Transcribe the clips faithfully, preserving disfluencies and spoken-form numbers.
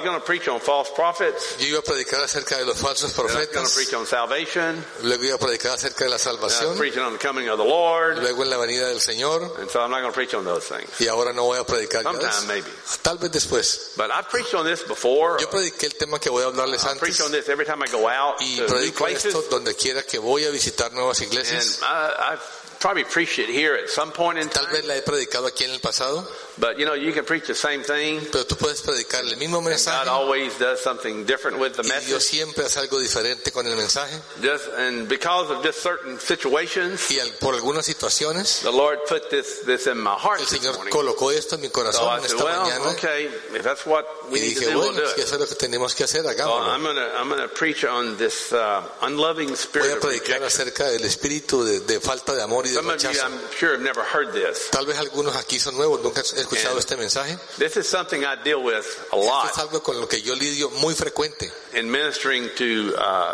going to preach on false prophets. Yo iba a predicar acerca de los falsos Then I was going to profetas. preach on salvation. Luego iba a predicar acerca de la Then I was salvación. preaching on the coming of the Lord. Luego en la venida del Señor. And so I'm not going to preach on those things. Y ahora no voy a predicar ya de Sometime eso. maybe. Tal vez después. But I've preached on this before. Yo prediqué el tema que voy a hablarles I preach antes. on this every time I go out Y to new predico places. esto donde quiera que voy a visitar nuevas And iglesias. I, I've probably preached it here at some point in Tal time. vez la he predicado aquí en el pasado. But you know, you can preach the same thing. Pero tú puedes predicar el mismo God mensaje. always does something different with the Y Dios message. siempre hace algo diferente con el mensaje. Just and because of just certain situations, Y al- por algunas situaciones, the Lord put this this in my heart el this Señor morning. colocó esto en mi So corazón I en said, esta well, mañana. okay, if that's what we Y need to dije, do, we'll bueno, do si it. eso es lo que tenemos que hacer, So hagámoslo. I'm gonna I'm gonna preach on this uh, unloving Voy spirit a of predicar rejection. acerca del espíritu de, de falta de amor y de Some of you, rechazo. I'm sure, have never heard this. Tal vez algunos aquí son nuevos, nunca han escuchado And- este mensaje. This is something I deal with a Esto lot es algo con lo que yo lidio muy frecuente, in ministering to uh,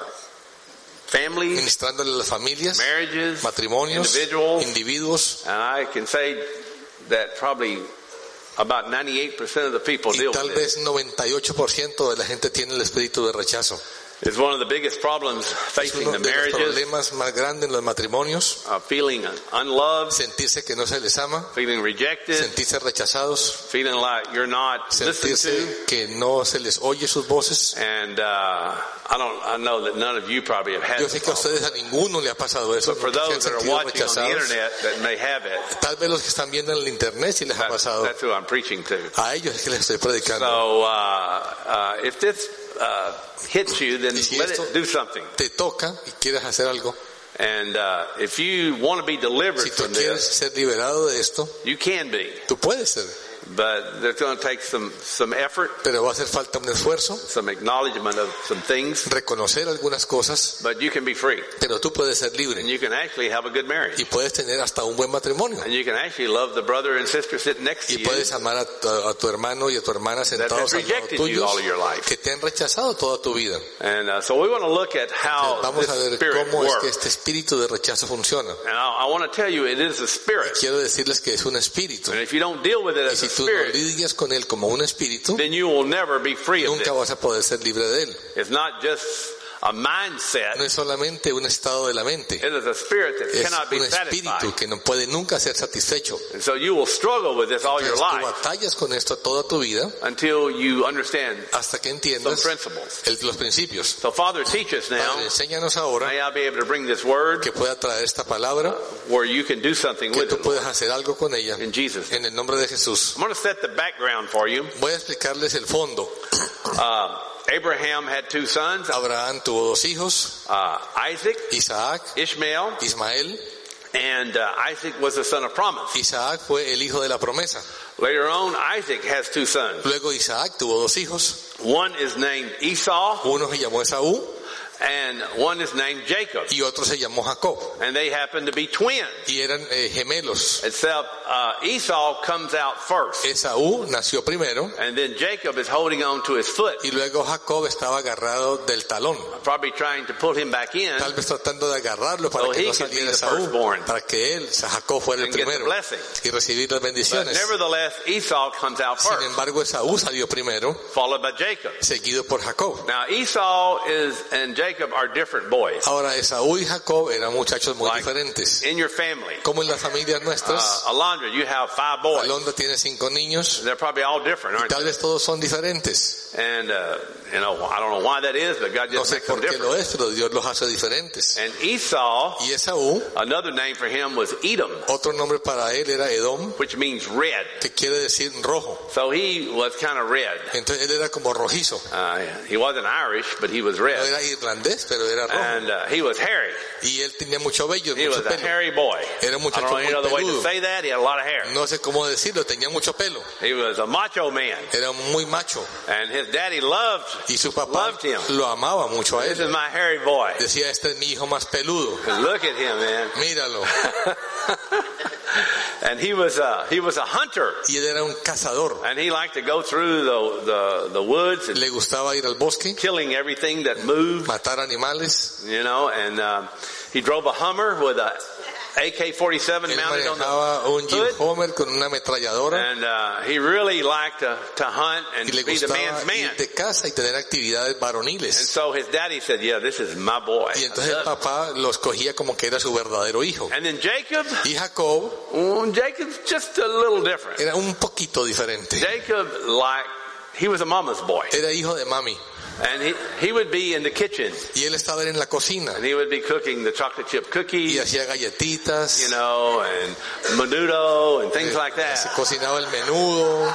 families, ministrándole a las familias, marriages, matrimonios, individuals, individuos, and I can say that probably about ninety-eight percent of the people y deal tal with it. vez noventa y ocho por ciento de la gente tiene el espíritu de rechazo. It's one of the biggest problems Es facing uno the de los marriages, problemas más grandes en los matrimonios, uh, feeling unloved, sentirse que no se les ama, feeling rejected, sentirse rechazados, feeling like you're not listened to. sentirse que no se les oye sus voces. And uh, I don't. I know that none of you probably have had Yo this sé que a problem. ustedes a ninguno le ha pasado eso, But for nunca se han those that are sentido watching on the rechazados. internet that may have it, Tal vez los que están viendo en el internet sí les ha that, pasado. that's who I'm preaching to. A ellos es que les estoy predicando. So uh, uh, if this uh, hits you, then Y si let esto it do something. te toca y quieres hacer algo, And uh, if you want to be delivered si tú from quieres this, ser liberado de esto, you can be. tú puedes ser, But there's going to take some some effort, pero va a hacer falta un esfuerzo, some acknowledgement of some things. reconocer algunas cosas, But you can be free, pero tú puedes ser and libre you can actually have a good marriage, y puedes tener hasta un buen matrimonio and you can actually love the brother and sister sitting next to y you puedes amar a tu, a tu hermano y a tu hermana that sentados has al lado rejected you tuyos all of your life. que te han rechazado toda tu vida. And uh, so we want to look at how Vamos this a ver spirit cómo es que works. este espíritu de rechazo funciona. And I, I want to tell you, it is a spirit. Quiero decirles que es un espíritu And if you don't deal with it y as si a tú no spirit, lidias con él como un espíritu, then you will never be free of nunca it. vas a poder ser libre de él. It's not just a mindset. No es solamente un estado de la mente, It is a spirit that es cannot be un espíritu satisfied. que no puede nunca ser satisfecho. And so you will struggle with this all your Entonces tú life batallas con esto toda tu vida until you understand hasta que some entiendas principles. el- los principios. So Father, teach us now. Padre, enséñanos ahora May I be able to bring this word que pueda traer esta palabra, where you can do something que with tú it, puedas Lord. hacer algo con ella. In Jesus' name. En el nombre de Jesús. I'm going to set the background for you. Voy a explicarles el fondo. Uh, Abraham had two sons, Abraham tuvo dos hijos, uh, Isaac, Isaac, Ishmael, Ismael. and uh, Isaac was the son of promise. Isaac fue el hijo de la promesa. Later on, Isaac has two sons. Luego Isaac tuvo dos hijos. One is named Esau, Uno se llamó Esaú and one is named Jacob. y otro se llamó Jacob. And they happen to be twins. Y eran eh, gemelos. Except uh, Esau comes out first. Esaú nació primero And then Jacob is holding on to his foot, y luego Jacob estaba agarrado del talón, probably trying to pull him back in tal vez tratando de agarrarlo para So que he no could be saliera the Esaú, firstborn. para que él, Jacob, fuera el and get the primero blessing. y recibir las But bendiciones. nevertheless, Esau comes out Sin first, embargo, Esaú salió primero, followed by Jacob. seguido por Jacob. Now Esau is and Jacob are different boys. Ahora, Esaú y Jacob eran muchachos muy Like diferentes. in your family, Como en las familias uh, nuestras, Alondra, you have five boys. Alondra tiene cinco niños, They're probably all different, aren't tal vez todos son diferentes. they? And uh, you know, I don't know why that is, but God No just sé makes them por qué different. lo es, pero Dios los hace diferentes. And Esau, Y Esaú, another name for him was Edom, otro nombre para él era Edom, which means red. que quiere decir rojo. So he was kind of red. Entonces él era como rojizo. Uh, he wasn't Irish, but he was No red. era irlandés, pero era rojo. And uh, he was hairy. Y él tenía mucho vello, He mucho was a pelo. hairy boy. Era un I muchacho don't know any muy other way to peludo. say that. He had a lot of hair. No sé cómo decirlo, tenía mucho pelo. He was a macho man. Era muy macho. And his daddy loved, Y su papá loved him. lo amaba mucho a This él. is my hairy boy. Decía, este es mi hijo más peludo. Look at him, man. Míralo. And he was a, he was a hunter. Y él era un cazador. And he liked to go through the, the, the woods and Le gustaba ir al bosque, killing everything that moved, matar animales. you know, and um, he drove a Hummer with a A K forty-seven Él mounted on manejaba un the Jeep hood. Homer con una ametralladora And uh, he really liked to, to hunt and y le be the gustaba man's man. ir de casa y tener actividades And varoniles. so his daddy said, yeah, this is my boy. Y entonces el papá los cogía como que era su verdadero hijo. And then Jacob, Y Jacob oh, Jacob's just a little different. era un poquito diferente. Jacob, like, he was a mama's boy. Era hijo de mami. And he, he would be in the kitchen. Y él estaba en la cocina. And he would be cooking the chocolate chip Y cookies, hacía galletitas. you know, and menudo and things like Se that. cocinaba el menudo.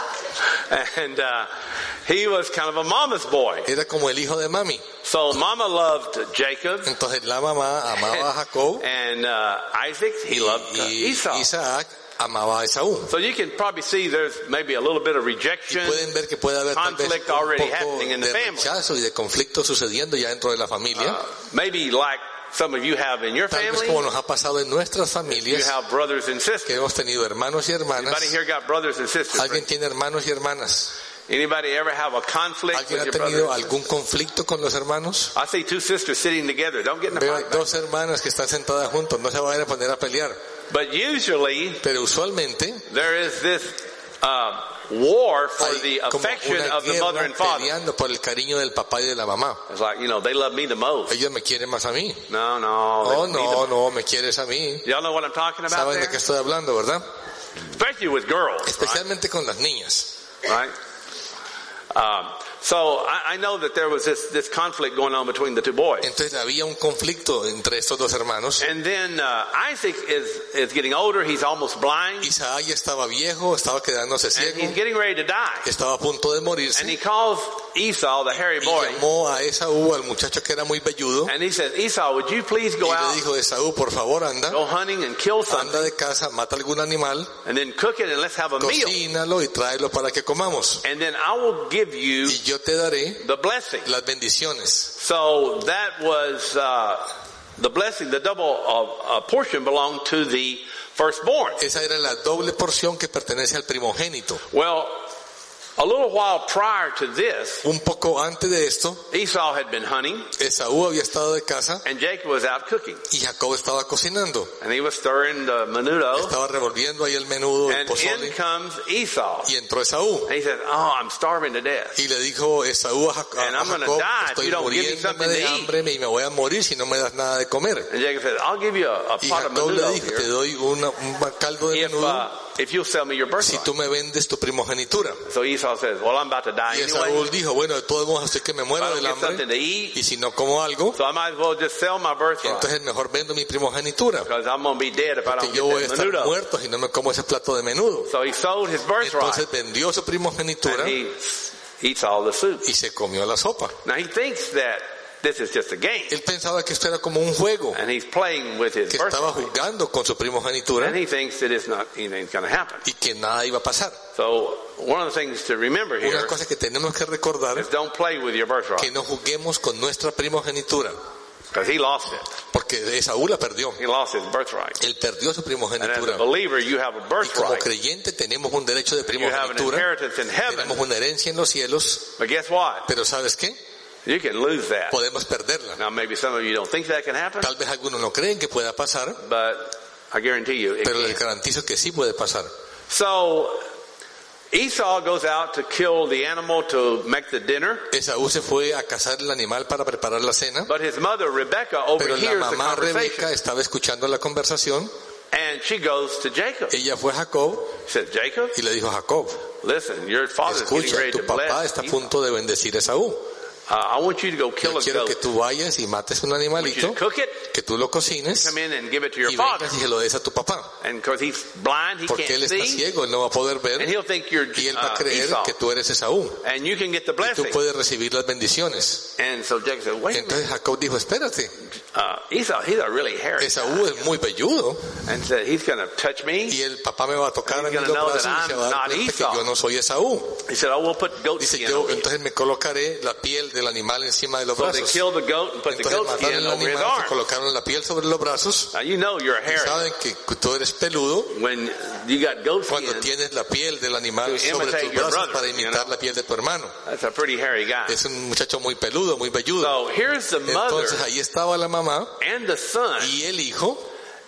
And uh, he was kind of a mama's boy. Era como el hijo de mami. So mama loved Jacob. Entonces la mamá amaba a Jacob. And uh, Isaac, he loved uh, Y Esau. Isaac amaba a Esaú. So you can probably see there's maybe a little bit of rejection. Pueden ver que puede haber tal vez conflict un already poco happening in the de family. rechazo y de conflicto sucediendo ya dentro de la familia. Uh, maybe like some of you have in your Tal vez family. como nos ha pasado en nuestras You familias, have brothers and que sisters. hemos tenido hermanos y hermanas. Anybody here got brothers and sisters? ¿Alguien tiene hermanos y hermanas? Anybody ever have a conflict ¿Alguien with ha your tenido brothers? algún conflicto con los hermanos? I see two sisters sitting together. Don't get in a Veo fight. dos hermanas que están sentadas juntos, no se vayan a poner a pelear. But usually Pero usualmente there is this uh, war for hay the como affection una of the mother guerra and father. peleando por el cariño del papá y de la mamá. It's like, you know, they love me the most. Ellos me quieren más a mí. No, no. they Oh, love me no, the- no, me quieres a mí. Y'all know what I'm talking about Saben de there? qué estoy hablando, ¿verdad? Especially with girls, right? Especialmente con las niñas. right? Um, so I, I know that there was this, this conflict going on between the two boys. Entonces había un conflicto entre estos dos hermanos. And then uh, Isaac is, is getting older. He's almost blind. Isaac ya estaba viejo, estaba quedándose And he's ciego, getting ready to die. estaba a punto de And morirse. he calls Esau, the hairy Y boy. llamó a Esaú, al muchacho que era muy velludo, And he says, Esau, would you please y go le out, dijo: Esaú, por favor, anda, go hunting and kill something, anda de casa, mata algún animal, and then cook it and let's have a meal. cocínalo y tráelo para que comamos. And then I will give you Y yo te daré the blessing. las bendiciones. So that was uh, the blessing. The double uh, uh, portion belonged to the firstborn. Esa era la doble porción que pertenece al primogénito. Well, a little while prior to this, Un poco antes de esto, Esau had been hunting Esaú había estado de casa and Jacob was out cooking. y Jacob estaba cocinando. And he was stirring the menudo. Estaba revolviendo ahí el menudo, el And pozole, in comes Esau. y entró Esaú. And he said, oh, I'm starving to death. Y le dijo Esaú a, Jac- a And I'm gonna Jacob: die if estoy you don't give me muriéndome something de to eat. hambre y me voy a morir si no me das nada de comer. And Jacob said, I'll give you a, a Y pot of Jacob le menudo dijo: te here doy una, un caldo de if, menudo uh, if you'll sell me your si birthright. tú me vendes tu primogenitura. So Esau says, well, I'm about to die Y anyway. Esaú dijo: bueno, de todos modos estoy que me If I muero don't del get something hambre, to eat, y si no como algo, so I might as well just sell my birthright. entonces mejor vendo mi primogenitura, Because I'm going to be dead if I que don't yo voy a get that estar menudo. muerto si no me como ese plato de menudo. So he sold his birthright Entonces vendió su primogenitura and he eats all the soup. y se comió la sopa. Now he thinks that this is just a game Él pensaba que esto era como un juego, and he's playing with his que estaba birthright. jugando con su primogenitura And he thinks that it's not anything's going to happen. y que nada iba a pasar. So one of the things to remember here Una cosa que tenemos que recordar is don't play with your que birthright no juguemos con nuestra primogenitura, because he lost it. porque Esaú la perdió. He lost his birthright. Él perdió su And as a primogenitura. believer, you have a Y como birthright. creyente tenemos un derecho de You have an primogenitura, inheritance in heaven. tenemos una herencia en los cielos, But guess what? pero ¿sabes qué? You can lose that. Podemos perderla. Now maybe some of you don't think that can happen, Tal vez algunos no creen que pueda pasar, but I guarantee you it pero les can. garantizo que sí puede pasar. So Esau goes out to kill the animal to make the dinner, Esaú se fue a cazar el animal para preparar la cena, but his mother Rebecca pero la overhears the mamá Rebeca conversation estaba escuchando la conversación. and she goes to Jacob. Ella fue a Jacob She says, Jacob, y le dijo a Jacob: listen, your father's getting escucha, ready tu to papá bless está a Esau. punto de bendecir a Esaú. Uh, I want you to go kill Yo a quiero que goat. tú vayas y mates un I want you to animalito, cook it, que tú lo cocines come in and give it to your y father. vengas y se lo des a tu papá. And because he's blind, he Porque can't él está see, ciego, él no va a poder ver, and he'll think you're y él va a uh, creer Esau. que tú eres Esaú. And you can get the Y tú blessing. puedes recibir las bendiciones. And so Jacob said, wait a minute. Entonces Jacob dijo: espérate, Uh, Esau, he's a really hairy Esaú guy. es muy velludo And said, he's going to touch me. y el papá me va a tocar He's a mí gonna los know brazos that y se va a I'm dar not cuenta que Esau. yo no soy Esaú. He said, oh, we'll put goat Dice: skin yo over you. entonces me colocaré la piel del animal encima de los So they brazos. killed the goat and put the Entonces goat mataron skin el over his animal, se arm. colocaron la piel sobre los brazos. Now you know you're Y hairy saben que tú eres peludo when you got goat cuando skin. tienes la piel del animal To sobre imitate tus your brazos brother, para you imitar know. la piel de tu hermano. That's a pretty hairy guy. Es un muchacho muy peludo, muy velludo. So here's the mother Entonces ahí estaba la mamá and the son, y el hijo,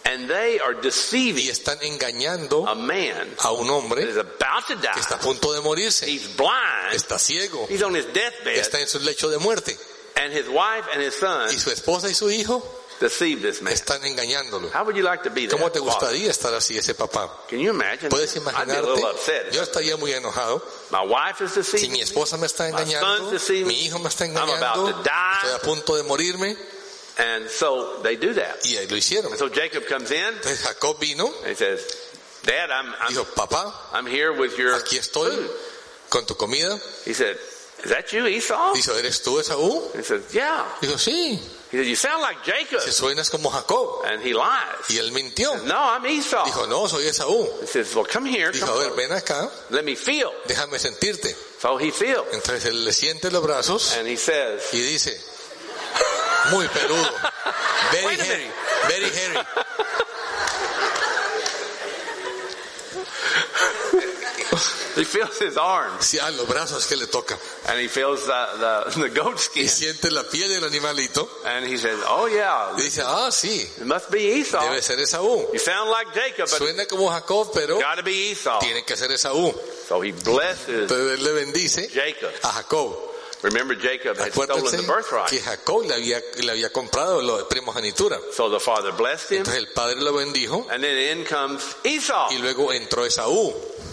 And they are y deceiving están engañando a man a un that hombre is about to die. que está a punto de morirse, He's blind. está ciego, He's on his deathbed. está en su lecho de muerte, And his wife and his son y su esposa y su hijo deceive this man. están engañándolo. How would you like to be ¿Cómo that te father? gustaría estar así, ese papá? Can you imagine? ¿Puedes I'd be a imaginarte? little upset. Yo estaría muy enojado. My wife is Si deceiving mi me. esposa me está My engañando, son's deceiving mi hijo me está I'm about engañando, to die. estoy a punto de morirme, And so they do that. y ahí lo hicieron. And so Jacob comes in Entonces Jacob vino, and he says, Dad, I'm, I'm, dijo, papá, I'm here with your aquí estoy food. con tu comida. He said, is that you, Esau? Dijo, ¿eres tú Esaú? He said, yeah. Dijo, sí. He said, you sound like Jacob. Si suenas como Jacob. And he lies. Y él mintió. No, I'm Esau. Dijo, no, soy Esaú. He says, well, come here. Dijo, Come a ver, ven acá, Let me feel. déjame sentirte. So he feels. Entonces él le siente los brazos And he says, y dice, muy peludo, very Wait a hairy, very hairy. he feels his arms. Sí, a los brazos que le toca. And he feels the, the, the goat skin. Y siente la piel del animalito. And he says, oh yeah, Y dice, ah, sí, it must be Esau. debe ser Esaú. You sound like Jacob, but Suena como Jacob, pero gotta be Esau. tiene que ser Esaú. So he blesses Entonces él le bendice Jacob. a Jacob. Remember, Jacob had stolen Acuérdense the birthright. que Jacob le había, le había comprado la primogenitura. So the father blessed him. Entonces el padre lo bendijo And then in comes Esau y luego entró Esaú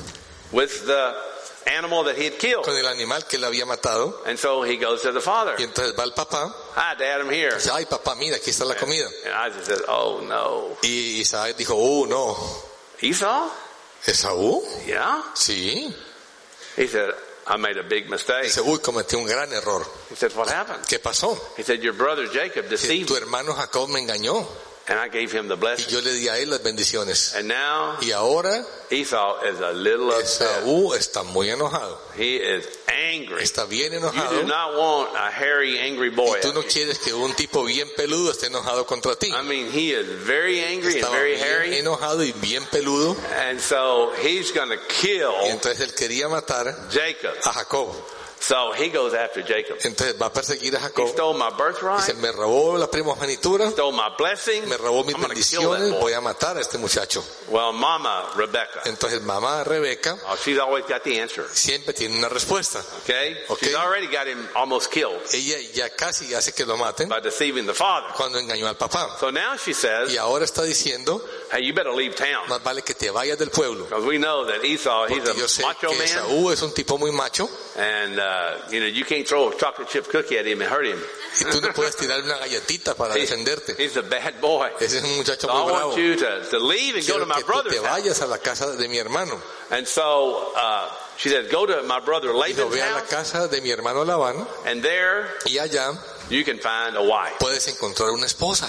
with the animal that he had killed. con el animal que le había matado. And so he goes to the father. Y entonces va el papá Hi, Dad, I'm here. y dice, ay papá, mira, aquí está la comida. And Isaac says, oh no. Y Isaac dijo, oh no, Esau? ¿Esaú? Yeah. Sí. He said, I made a big mistake. Dice, uy, cometí un gran error. He said, what happened? ¿Qué pasó? He said, your brother Jacob Dice, deceived tu me. hermano Jacob me engañó And I gave him the y blessing. yo le di a él las bendiciones. And now Y ahora Esau is a little upset. Esaú está muy enojado. He is angry. Está bien You enojado. do not want a hairy, angry boy. Y tú no out here. quieres que un tipo bien peludo esté enojado contra ti. I mean, he is very angry and Estaba very bien hairy. enojado y bien peludo. And so he's going to Y kill entonces él quería matar Jacob. a Jacob. So he goes after Jacob. Entonces va a perseguir a He Jacob. stole my birthright, Dice, me robó la primogenitura, stole my blessing. me robó mis I'm going to kill that bendiciones, boy. voy a matar a este muchacho. Well, Mama Rebecca, Entonces mamá Rebeca oh, she's always got the answer. siempre tiene una respuesta. Okay? Okay. She's already got him almost killed Ella ya casi hace que lo maten by deceiving the father. cuando engañó al papá. So now she says, Y ahora está diciendo, hey, you better leave town. más vale que te vayas del pueblo. Because we know that Esau, he's Porque yo sé a macho que man. Esaú es un tipo muy macho And, uh, you know, you can't throw a chocolate chip cookie at him and hurt him. y tú no puedes tirar una galletita para He's, defenderte. he's a bad boy. Ese es un muchacho So I muy want bravo. you to, to leave and go to Quiero my que tú brother's te house. vayas a la casa de mi hermano. And so uh, she said, go to my brother Dijo, Laban's ve a la house, casa de mi hermano Labán and there y allá you can find a wife. puedes encontrar una esposa.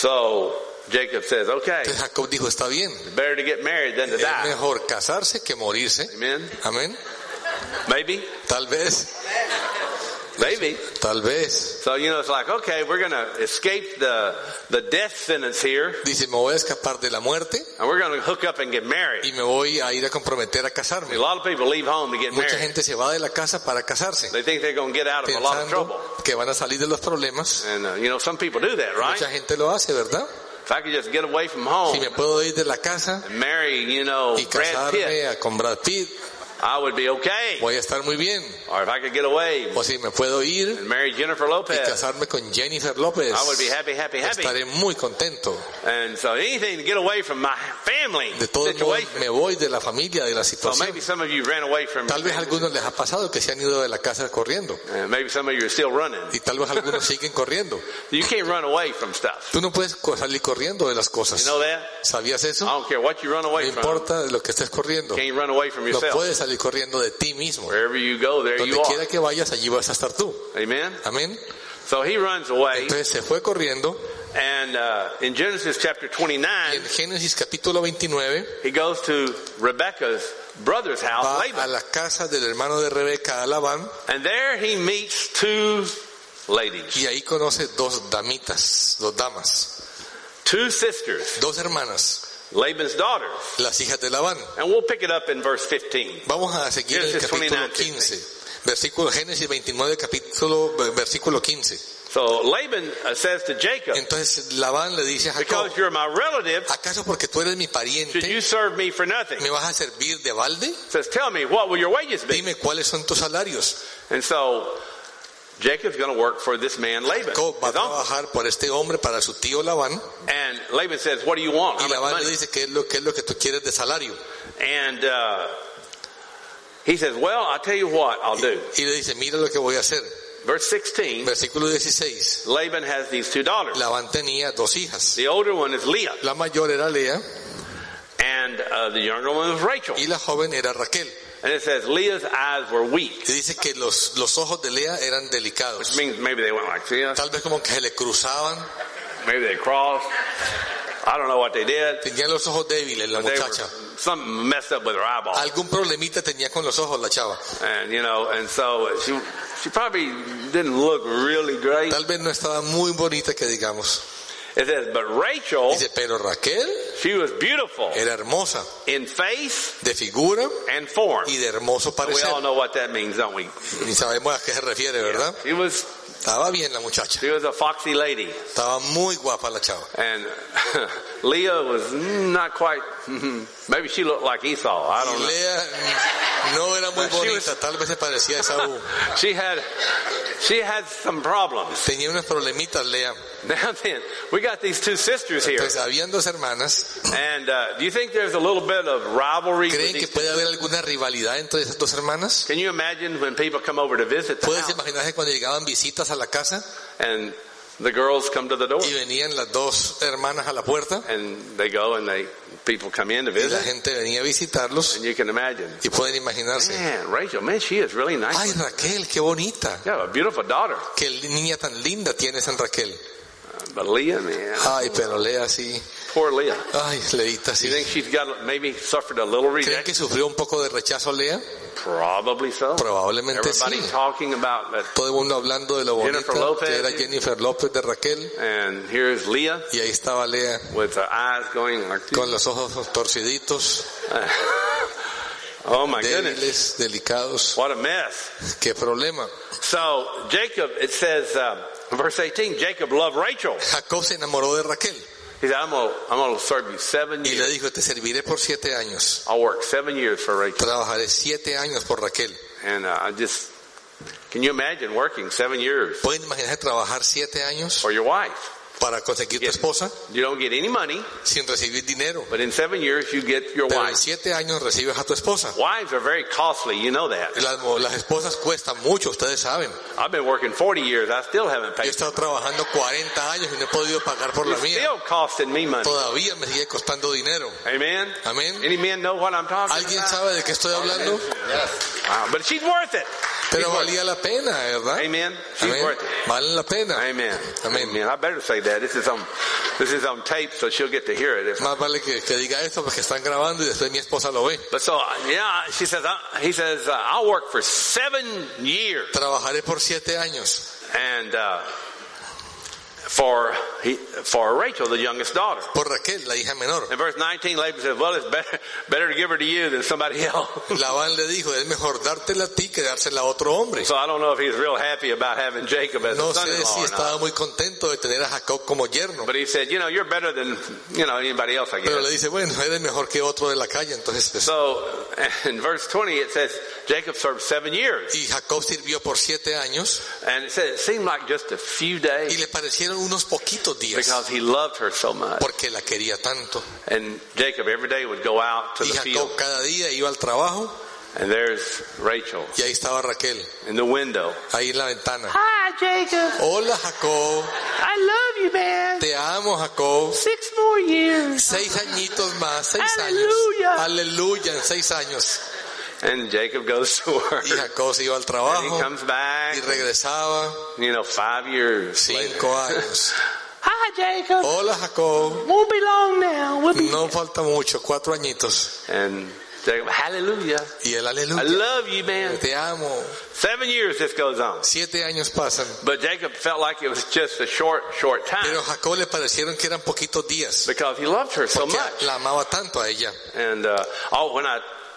So Jacob says, okay, Entonces Jacob dijo, está bien, better to get married than to es die. mejor casarse que morirse. Amen? Amén. Maybe? Tal vez, Maybe. tal vez. So, you know, it's like, okay, we're going to escape the, the death sentence here, Dice, me voy a escapar de la muerte and we're going to hook up and get married. y me voy a ir a comprometer a casarme. A lot of people leave home to get Mucha married. gente se va de la casa para casarse, They think they're going to get out of a lot of trouble. pensando que van a salir de los problemas. And, uh, you know, some people do that, right? Mucha gente lo hace, ¿verdad? If I could just get away from home Si me puedo ir de la casa and marry, you know, y Brad Pitt, casarme a- con Brad Pitt, I would be okay. voy a estar muy bien. Or if I could get away O si me puedo ir and marry Jennifer y Lopez, casarme con Jennifer López, I would be happy, happy, happy. estaré muy contento. And so anything to get away from my family De todos modos, situation. me voy de la familia, de la So situación. maybe some of you ran away from Tal vez a algunos les ha pasado que se han ido de la casa corriendo. uh, maybe some of you are still running. Y tal vez algunos siguen corriendo. You can't run away from stuff. Tú no puedes co- salir corriendo de las You cosas. know that? ¿Sabías I eso? don't care what you run No away from. importa de lo que estés corriendo. You can't run away from No yourself. puedes salir corriendo de ti mismo. Wherever you go, there Donde you quiera are. que vayas, allí vas a estar tú. Amen? Amén. So he runs away. Entonces se fue corriendo. And uh, in Genesis chapter Y twenty-nine, en Génesis capítulo veintinueve he goes to Rebekah's brother's house, va a Laban. la casa del hermano de Rebeca, a Labán, And there he meets two ladies, y ahí conoce dos damitas, dos damas, two sisters, dos hermanas, Laban's daughters. las hijas de Labán. And we'll pick it up in verse fifteen. Vamos a seguir en el Genesis capítulo veintinueve, quince, versículo Génesis veintinueve, capítulo, versículo quince. So Laban uh, says to Jacob, Entonces Labán le dice a Jacob, because you're my relative, ¿acaso porque tú eres mi should pariente you serve me for nothing? me vas a servir de balde? Says, tell me, what will your wages be? Dime cuáles son tus salarios. And so Jacob's going to work for this man Laban, Jacob va a his uncle. trabajar por este hombre para su tío Labán. And Laban says, what do you want? How Y much Labán money? le dice qué es lo, qué es lo que tú quieres de salario. And uh, he says, well, I'll tell you what I'll do. Y le dice, mira lo que voy a hacer. Verse sixteen, Versículo dieciséis. Laban has these two daughters. Labán tenía dos hijas. The older one is Leah, La mayor era Lea and uh, the younger one is Rachel. y la joven era Raquel. And it says Leah's eyes were weak, Y dice que los, los ojos de Lea eran which delicados. means maybe they went like this, Tal vez como que se le cruzaban. maybe they crossed. I don't know what they did. Tenía los ojos débiles la They were, muchacha. something messed up with her eyeball. Algún problemita tenía con los ojos la chava. And, you know, and so she, she probably didn't look really great. Tal vez no estaba muy bonita que digamos. It says, but Rachel, Dice, pero Raquel she was beautiful era hermosa, in face de figura and form. y de hermoso We parecer. all know what that means, don't we? Ni sabemos a qué se refiere, ¿verdad? She was, Estaba bien la muchacha. she was a foxy lady. Estaba muy guapa la chava. And Leah was not quite, maybe she looked like Esau. I Y don't know. Lea no era muy But she was- bonita, tal vez se parecía a Esaú. She had, she had some problems. Tenía unos problemitas Lea. Now then, we got these two sisters here. Entonces habían dos hermanas. And uh, do you think there's a little bit of rivalry with ¿Creen que these puede haber alguna rivalidad entre esas dos hermanas? Can you imagine when people come over to visit the ¿Puedes house imaginarse cuando llegaban visitas a la casa and the girls come to the door y venían las dos hermanas a la puerta and they go and they people come in to y la visit gente venía a visitarlos and you can imagine, y pueden imaginarse, man, Rachel, man, she is really nice. ay Raquel, qué bonita, You have a beautiful daughter. qué niña tan linda tienes en Raquel. Uh, but Leah, man, Ay, pero Lea sí, poor Leah. ay, Leita You sí. think she's got maybe suffered a little ¿Creen rejection? que sufrió un poco de rechazo Lea? Probably so. Probablemente Everybody sí. talking about that. Todo el mundo hablando de lo bonita Jennifer Lopez, que era sí. Jennifer López de Raquel, And here's Leah y ahí estaba Lea with her eyes going like this. con los ojos torciditos, Oh my goodness. débiles, delicados. What a mess. Qué problema. So Jacob, it says, uh, verse eighteen, Jacob loved Rachel. Jacob se enamoró de Raquel He said, I'm going I'm gonna serve you seven y le years. dijo, te serviré por siete años. I'll work seven years for Rachel. Trabajaré siete años por Raquel. And uh, I just, can you imagine working seven years ¿Pueden imaginarse trabajar siete años for your wife? para conseguir tu Yes. esposa You don't get any money, sin recibir dinero? but in seven years you get your Pero en wife. siete años recibes a tu esposa. Wives are very costly, you know that. Las, las esposas cuestan mucho, ustedes saben. I've been working forty years, I still haven't Yo he paid. estado trabajando cuarenta años y no he podido pagar por la It's mía. still costing me money. Todavía me sigue costando dinero. Amen? Amén. Any men know what I'm talking ¿Alguien about? sabe de qué estoy hablando? Wow, but she's worth it. Pero She's worth valía la pena, ¿verdad? it. Amen? She's Amén. worth it. Vale la pena. Amen. Amén. Amen. I better say that. This is on, this is on tape, so she'll get to hear it. If, Más vale que, que diga esto porque están grabando y después mi esposa lo ve. but so, yeah, she says, uh, he says, uh, I'll work for seven years. Trabajaré por siete años. And, uh, for, he, for Rachel, the youngest daughter. Por Raquel, la hija menor. In verse nineteen, Laban says, well, it's better, better to give her to you than somebody else. Labán le dijo, es mejor dártela a ti que dársela a otro hombre. So I don't know if he's real happy about having Jacob as No a sé son-in-law si or estaba not. muy contento de tener a Jacob como yerno. But he said, you know, you're better than, you know, anybody else, I Pero le guess. dice, bueno, eres mejor que otro de la calle. Entonces, pues, So in verse twenty, it says, Jacob served seven years. y Jacob sirvió por siete años And it said it seemed like just a few y days le parecieron unos poquitos días because he loved her so much. porque la quería tanto. And Jacob every day would go out to Y the Jacob field, cada día iba al trabajo and there's Rachel y ahí estaba Raquel, in the window. ahí en la ventana. Hi, Jacob. Hola Jacob, I love you, man. te amo Jacob. Six more years. Seis añitos más, seis Aleluya. años. Aleluya, en seis años. And Jacob goes to work. Y Jacob se iba al And he trabajo comes back, y regresaba you know, five years later. cinco años. Hi, Jacob. Hola Jacob, Won't be long now. We'll be... no falta mucho, cuatro añitos. And Jacob, hallelujah. Y el I aleluya, love you, man. te amo. Seven years this goes on. Siete años pasan. But Jacob felt like it was just a short, short time Pero a Jacob le parecieron que eran poquitos días. because he loved her so Porque much. la amaba tanto a ella. And uh, oh, when I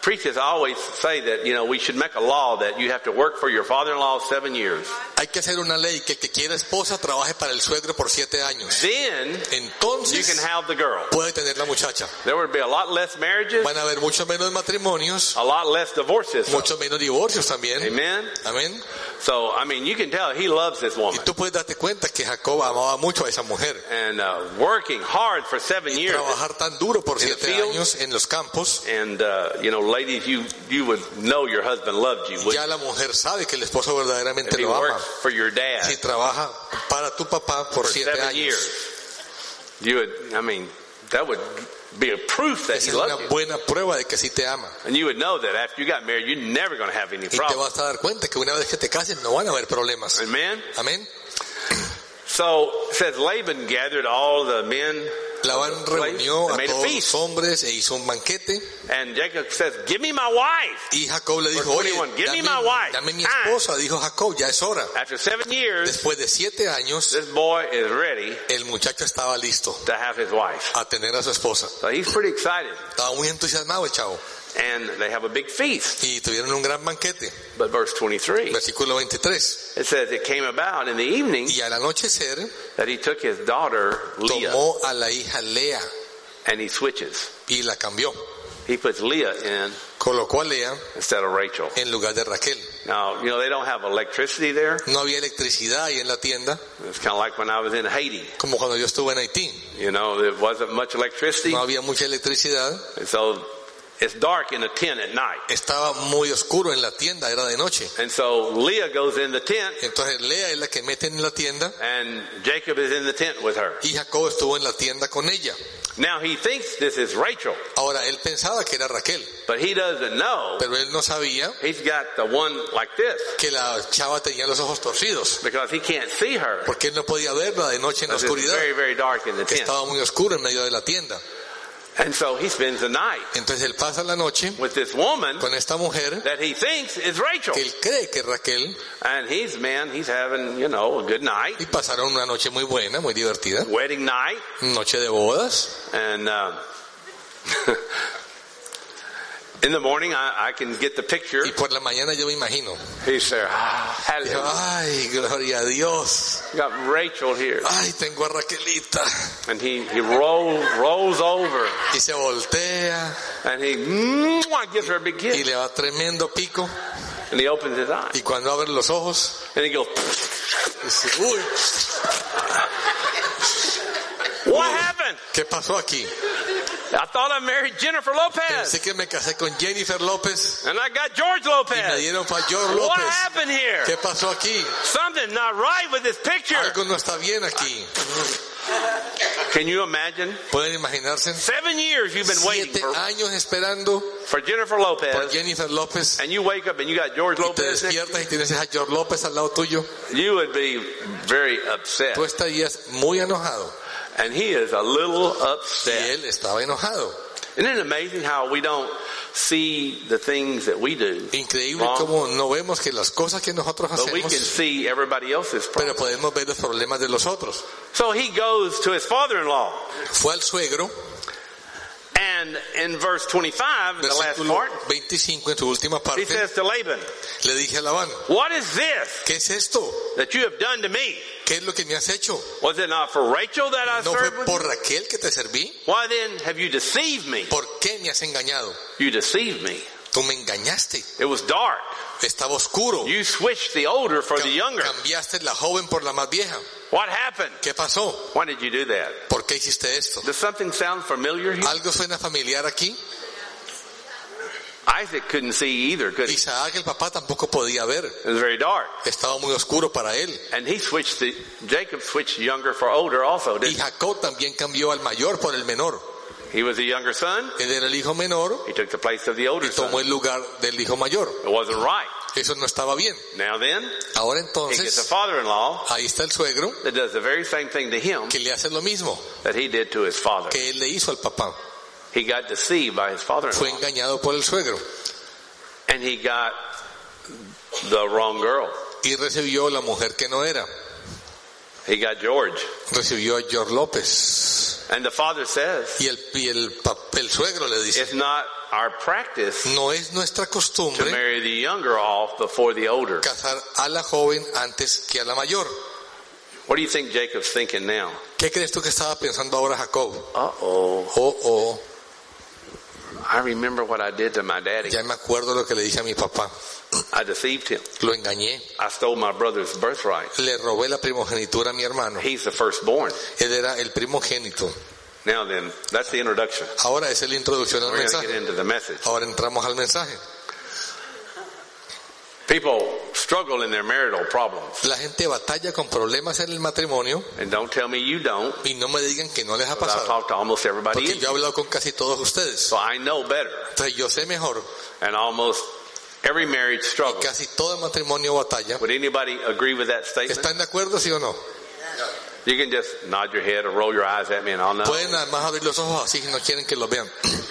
preachers always say that, you know, we should make a law that you have to work for your father-in-law seven years. Hay que hacer una ley que el que quiera esposa trabaje para el suegro por siete años. Then you Entonces can have the girl. puede tener la muchacha. There would be a lot less marriages, Van a haber mucho menos matrimonios, a lot less divorces. mucho menos divorcios también. Amen. Amén. So, I mean, you can tell he loves this Y woman. tú puedes darte cuenta que Jacob amaba mucho a esa mujer. And uh, working hard for seven years. Trabajar tan duro por In the siete field. años en los campos. And, uh, you know, ladies, you, you would know your husband loved you, wouldn't Ya la mujer sabe que el esposo you? verdaderamente If he lo ama. worked for your dad Si trabaja para tu papá por for siete seven años. years, you would, I mean, that would be a proof that Esa he es una loved you. buena prueba de que sí te ama. And you would know that after you got married, you're never going to have any Y te problems. vas a dar cuenta que una vez que te cases no van a haber problemas. Amen? Amén. So, it says Laban gathered all the men, Labán reunió a made a todos feast. los hombres e hizo un banquete. and Jacob says, give me my wife. Y Jacob le dijo, Verse oye, twenty-one, give me dame, my wife. dame mi Time. esposa. Dijo Jacob, ya es hora. After seven years, Después de siete años, this boy is ready el muchacho estaba listo to have his wife. a tener a su esposa. So he's pretty excited. Estaba muy entusiasmado el chavo. And they have a big feast. Y tuvieron un gran banquete. But verse twenty-three, Versículo veintitrés. it says it came about in the evening Y al anochecer that he took his daughter Leah tomó a la hija Lea and he switches. y la cambió. He puts Leah in Colocó a Lea instead of Rachel. en lugar de Raquel. Now, you know, they don't have electricity there. No había electricidad ahí en la tienda, It's kind of like when I was in Haiti. como cuando yo estuve en Haití. You know, there wasn't much electricity. No había mucha electricidad. And so it's dark in the tent at night. Estaba muy oscuro en la tienda, era de noche. And so Leah goes in the tent Entonces Lea es la que meten en la tienda and Jacob is in the tent with her. y Jacob estuvo en la tienda con ella. Now he thinks this is Rachel, Ahora él pensaba que era Raquel, but he doesn't know. pero él no sabía He's got the one like this que la chava tenía los ojos torcidos, because he can't see her. porque él no podía verla de noche en la Because it's oscuridad. very, very dark in the tent. Estaba muy oscuro en medio de la tienda. And so he spends the night Entonces él pasa la noche with this woman con esta mujer that he thinks is Rachel. que él cree que es Raquel, And he's, man, he's having, you know, a good night, y pasaron una noche muy buena, muy divertida, wedding night. noche de bodas. And um, in the morning, I, I can get the picture. Y por la mañana yo me imagino, He's there. Ah, dijo, hallelujah. ay, gloria a Dios, Got Rachel here. ay, tengo a Raquelita. And he, he roll, rolls over Y se voltea and he mwah, gives her a big y kiss. le va tremendo pico. And he opens his eyes. Y cuando abre los ojos, And he goes, dice, uy, what happened? ¿qué pasó aquí? I thought I married Jennifer Lopez. Pensé que me casé con Jennifer López And I got George y me Lopez. dieron para George What López. happened here? ¿Qué pasó aquí? Something not right with this picture. Algo no está bien aquí. Can you imagine? ¿Pueden imaginarse? Seven years you've been waiting Siete for, años esperando for Jennifer por Lopez, Jennifer López and you wake up and you got George y te Lopez next to despiertas y tienes a George López al lado tuyo. you, you would be very upset. Tú estarías muy enojado And he is a little y upset. él estaba enojado. Isn't it amazing how we don't see the things that we do, Increíble wrong, como no vemos que las cosas que nosotros but we can hacemos, see everybody else's pero problems. podemos ver los problemas de los otros. So he goes to his father-in-law. Fue al suegro, And in verse twenty-five, the last versículo part, veinticinco, en su última he parte, says to Laban, le dije a Labán, what is this ¿qué es esto? that you have done to me? ¿Qué es lo que me has hecho? Was it not for Rachel that I ¿No fue served with? por Raquel que te serví? Why then have you deceived me? ¿Por qué me has engañado? You deceived me. Tú me engañaste. It was dark. Estaba oscuro. You switched the older for the Cam- younger. Cambiaste la joven por la más vieja. What happened? ¿Qué pasó? Why did you do that? ¿Por qué hiciste esto? Does something sound familiar here? ¿Algo suena familiar aquí? Isaac couldn't see either, could he? Isaac, el papá, tampoco podía ver. It was very dark. Estaba muy oscuro para él. And he switched the, Jacob switched younger for older also, Y didn't he? Jacob también cambió al mayor por el menor. He was the younger son. Él era el hijo menor He took the place of the older y tomó son. el lugar del hijo mayor. It wasn't right. Eso no estaba bien. Now then, Ahora he gets a entonces, father-in-law ahí está el suegro that does the very same thing to him que le hace lo mismo that he did to his father. que él le hizo al papá. He got deceived by his Fue father-in-law. engañado por el suegro And he got the wrong girl. y recibió la mujer que no era. He got George. Recibió a George López. And the father says, Y el, y el, pap- el suegro le dice, it's not our practice No es nuestra to costumbre marry the younger off before the older. casar a la joven antes que a la mayor. What do you think Jacob's thinking now? ¿Qué crees tú que estaba pensando ahora Jacob? Uh-oh. Oh, oh, I remember what I did to my daddy. ya me acuerdo lo que le dije a mi papá. I deceived him. Lo engañé. I stole my brother's birthright. Le robé la primogenitura a mi hermano. He's the firstborn. Él era el primogénito. Now then, that's the introduction. Ahora es la introducción al We're going to get mensaje. into the message. Ahora entramos al mensaje. People struggle in their marital problems. La gente batalla con problemas en el matrimonio And don't tell me you don't, y no me digan que no les ha because I've pasado. talked to almost everybody Porque in yo he here. hablado con casi todos ustedes. So I know better. Entonces yo sé mejor. And almost every marriage struggles. Casi todo matrimonio batalla. Would anybody agree with that statement? ¿Están de acuerdo, sí o no? You can just nod your head or roll your eyes at me and I'll know. Pueden además abrir los ojos así si no quieren que los vean.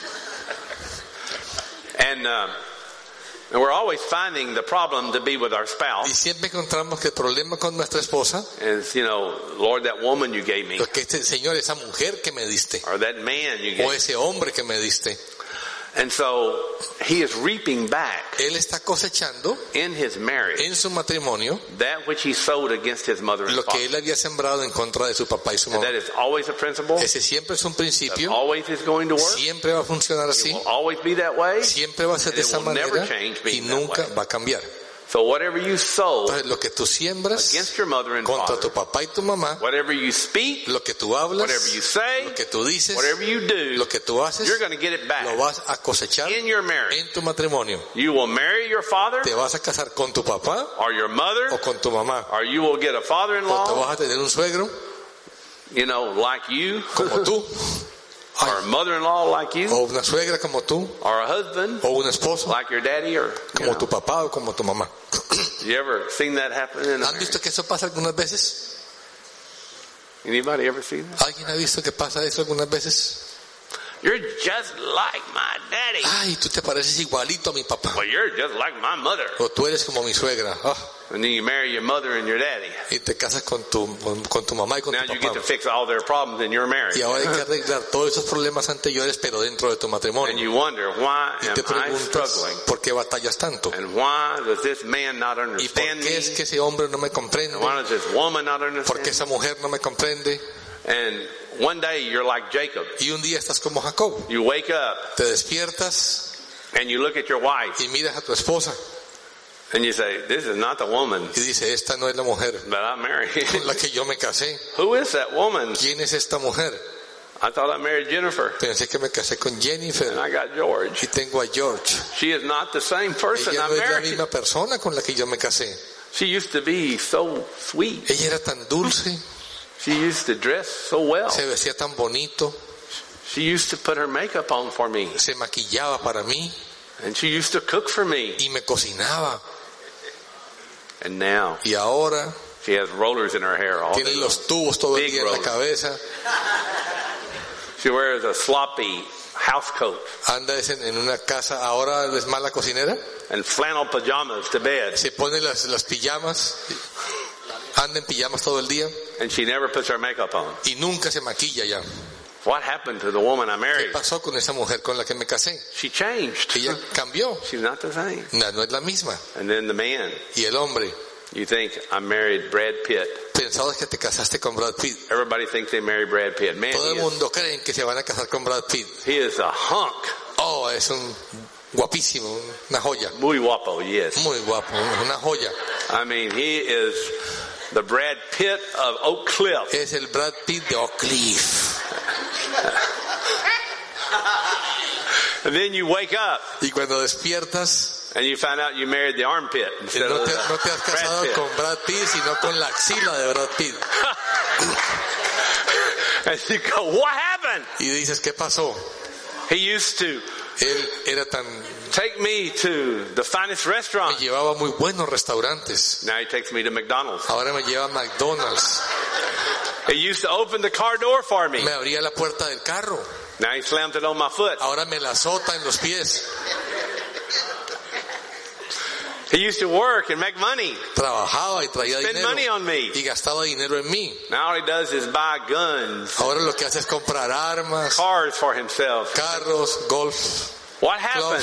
And, uh, and we're always finding the problem to be with our Y spouse. siempre encontramos que el problema con nuestra esposa Is, you know, Lord, that woman you gave me, es que este Señor, esa mujer que me diste, or that man you gave o me. ese hombre que me diste, And so he is reaping back él está cosechando in his marriage en su matrimonio that which he sowed against his mother and lo que father. él había sembrado en contra de su papá y su And mamá. that is always a principle. Ese siempre es un That principio, always is going to work. siempre va a funcionar It así, will always be that way. siempre va a ser de And it esa will never manera change y being that nunca way. va a cambiar. So whatever you sow Entonces lo que tú siembras against your mother and contra tu father, papá y tu mamá, whatever you speak, lo que tú hablas, whatever you say, lo que tú dices, whatever you do, lo que tú haces, you're going to get it lo back vas a cosechar in your marriage. en tu matrimonio. You will marry your father Te vas a casar con tu papá or your mother, o con tu mamá, or you will get a o te father-in-law, vas a tener un suegro you know, like you, como tú, or a mother-in-law like you, o una suegra como tú, or a husband o un esposo like your daddy, or you como tu know. papá o como tu mamá. You ever seen that happen in a ¿Han visto marriage? que eso pasa algunas veces? Anybody ever seen that? ¿Alguien ha visto que pasa eso algunas veces? You're just like my daddy. Ay, tú te pareces igualito a mi papá. Well, you're just like my mother. O tú eres como mi suegra. Ah, And then you marry your mother and your daddy. y te casas con tu, con, con tu mamá y con Now tu you get to papá. fix all their problems in your marriage. Y ahora hay que arreglar todos esos problemas anteriores, pero dentro de tu And matrimonio. you wonder, why Y am te I preguntas, struggling? ¿por qué batallas tanto? And why does this man not ¿Y por understand qué es me? que ese hombre no me comprende? And why does this woman not ¿Por qué understand? esa mujer no me comprende? And one day you're like Jacob. Y un día estás como Jacob. You wake up Te despiertas and you look at your wife y miras a tu esposa and you say, this is not the woman y dices, esta no es la mujer that I married. con la que yo me casé. Who is that woman? ¿Quién es esta mujer? I thought I married Jennifer Pensé que me casé con Jennifer and I got George. y tengo a George. She is not the same person Ella I no es la married. misma persona con la que yo me casé. She used to be so sweet. Ella era tan dulce, She used to dress so well. se vestía tan bonito, She used to put her makeup on for me. se maquillaba para mí And she used to cook for me. y me cocinaba. And now Y ahora she has rollers in her hair all tiene day long. los tubos todo el Big día en la rollers. cabeza. She wears a sloppy house coat Anda en en una casa, ahora es mala cocinera. and flannel pajamas to bed. Se pone las, las pijamas, anda en pijamas todo el día And she never puts her makeup on. y nunca se maquilla ya. What happened to the woman I ¿Qué married? pasó con esa mujer con la que me casé? She changed. Ella cambió, She's not the same. no, no es la misma. And then the man, Y el hombre, you think I married Brad Pitt. pensabas que te casaste con Brad Pitt. Everybody thinks they married Brad Pitt. Man, Todo el he is, mundo cree que se van a casar con Brad Pitt. he is a hunk. Oh, es un guapísimo, una joya. Muy guapo, yes. Muy guapo, una joya. I mean, he is the Brad Pitt of Oak Cliff. Es el Brad Pitt de Oak Cliff. And then you wake up Y cuando despiertas, and you find out you married the armpit no instead te, of no te has Brad casado Pitt. con Brad Pitt, sino con la axila de Brad Pitt. And you go, what happened? Y dices, ¿qué pasó? He used to Él era tan, take me to the finest me restaurant. llevaba muy buenos restaurantes. Now he takes me to McDonald's. Ahora me lleva a McDonald's. He used to open the car door for me. Me abría la puerta del carro. Now he slams it on my foot. Ahora me la azota en los pies. He used to work and make money, Trabajaba y traía spend dinero. money on me. Y gastaba dinero en mí. Now all he does is buy guns, Ahora lo que hace es comprar armas, cars for himself. carros, golf. What happened?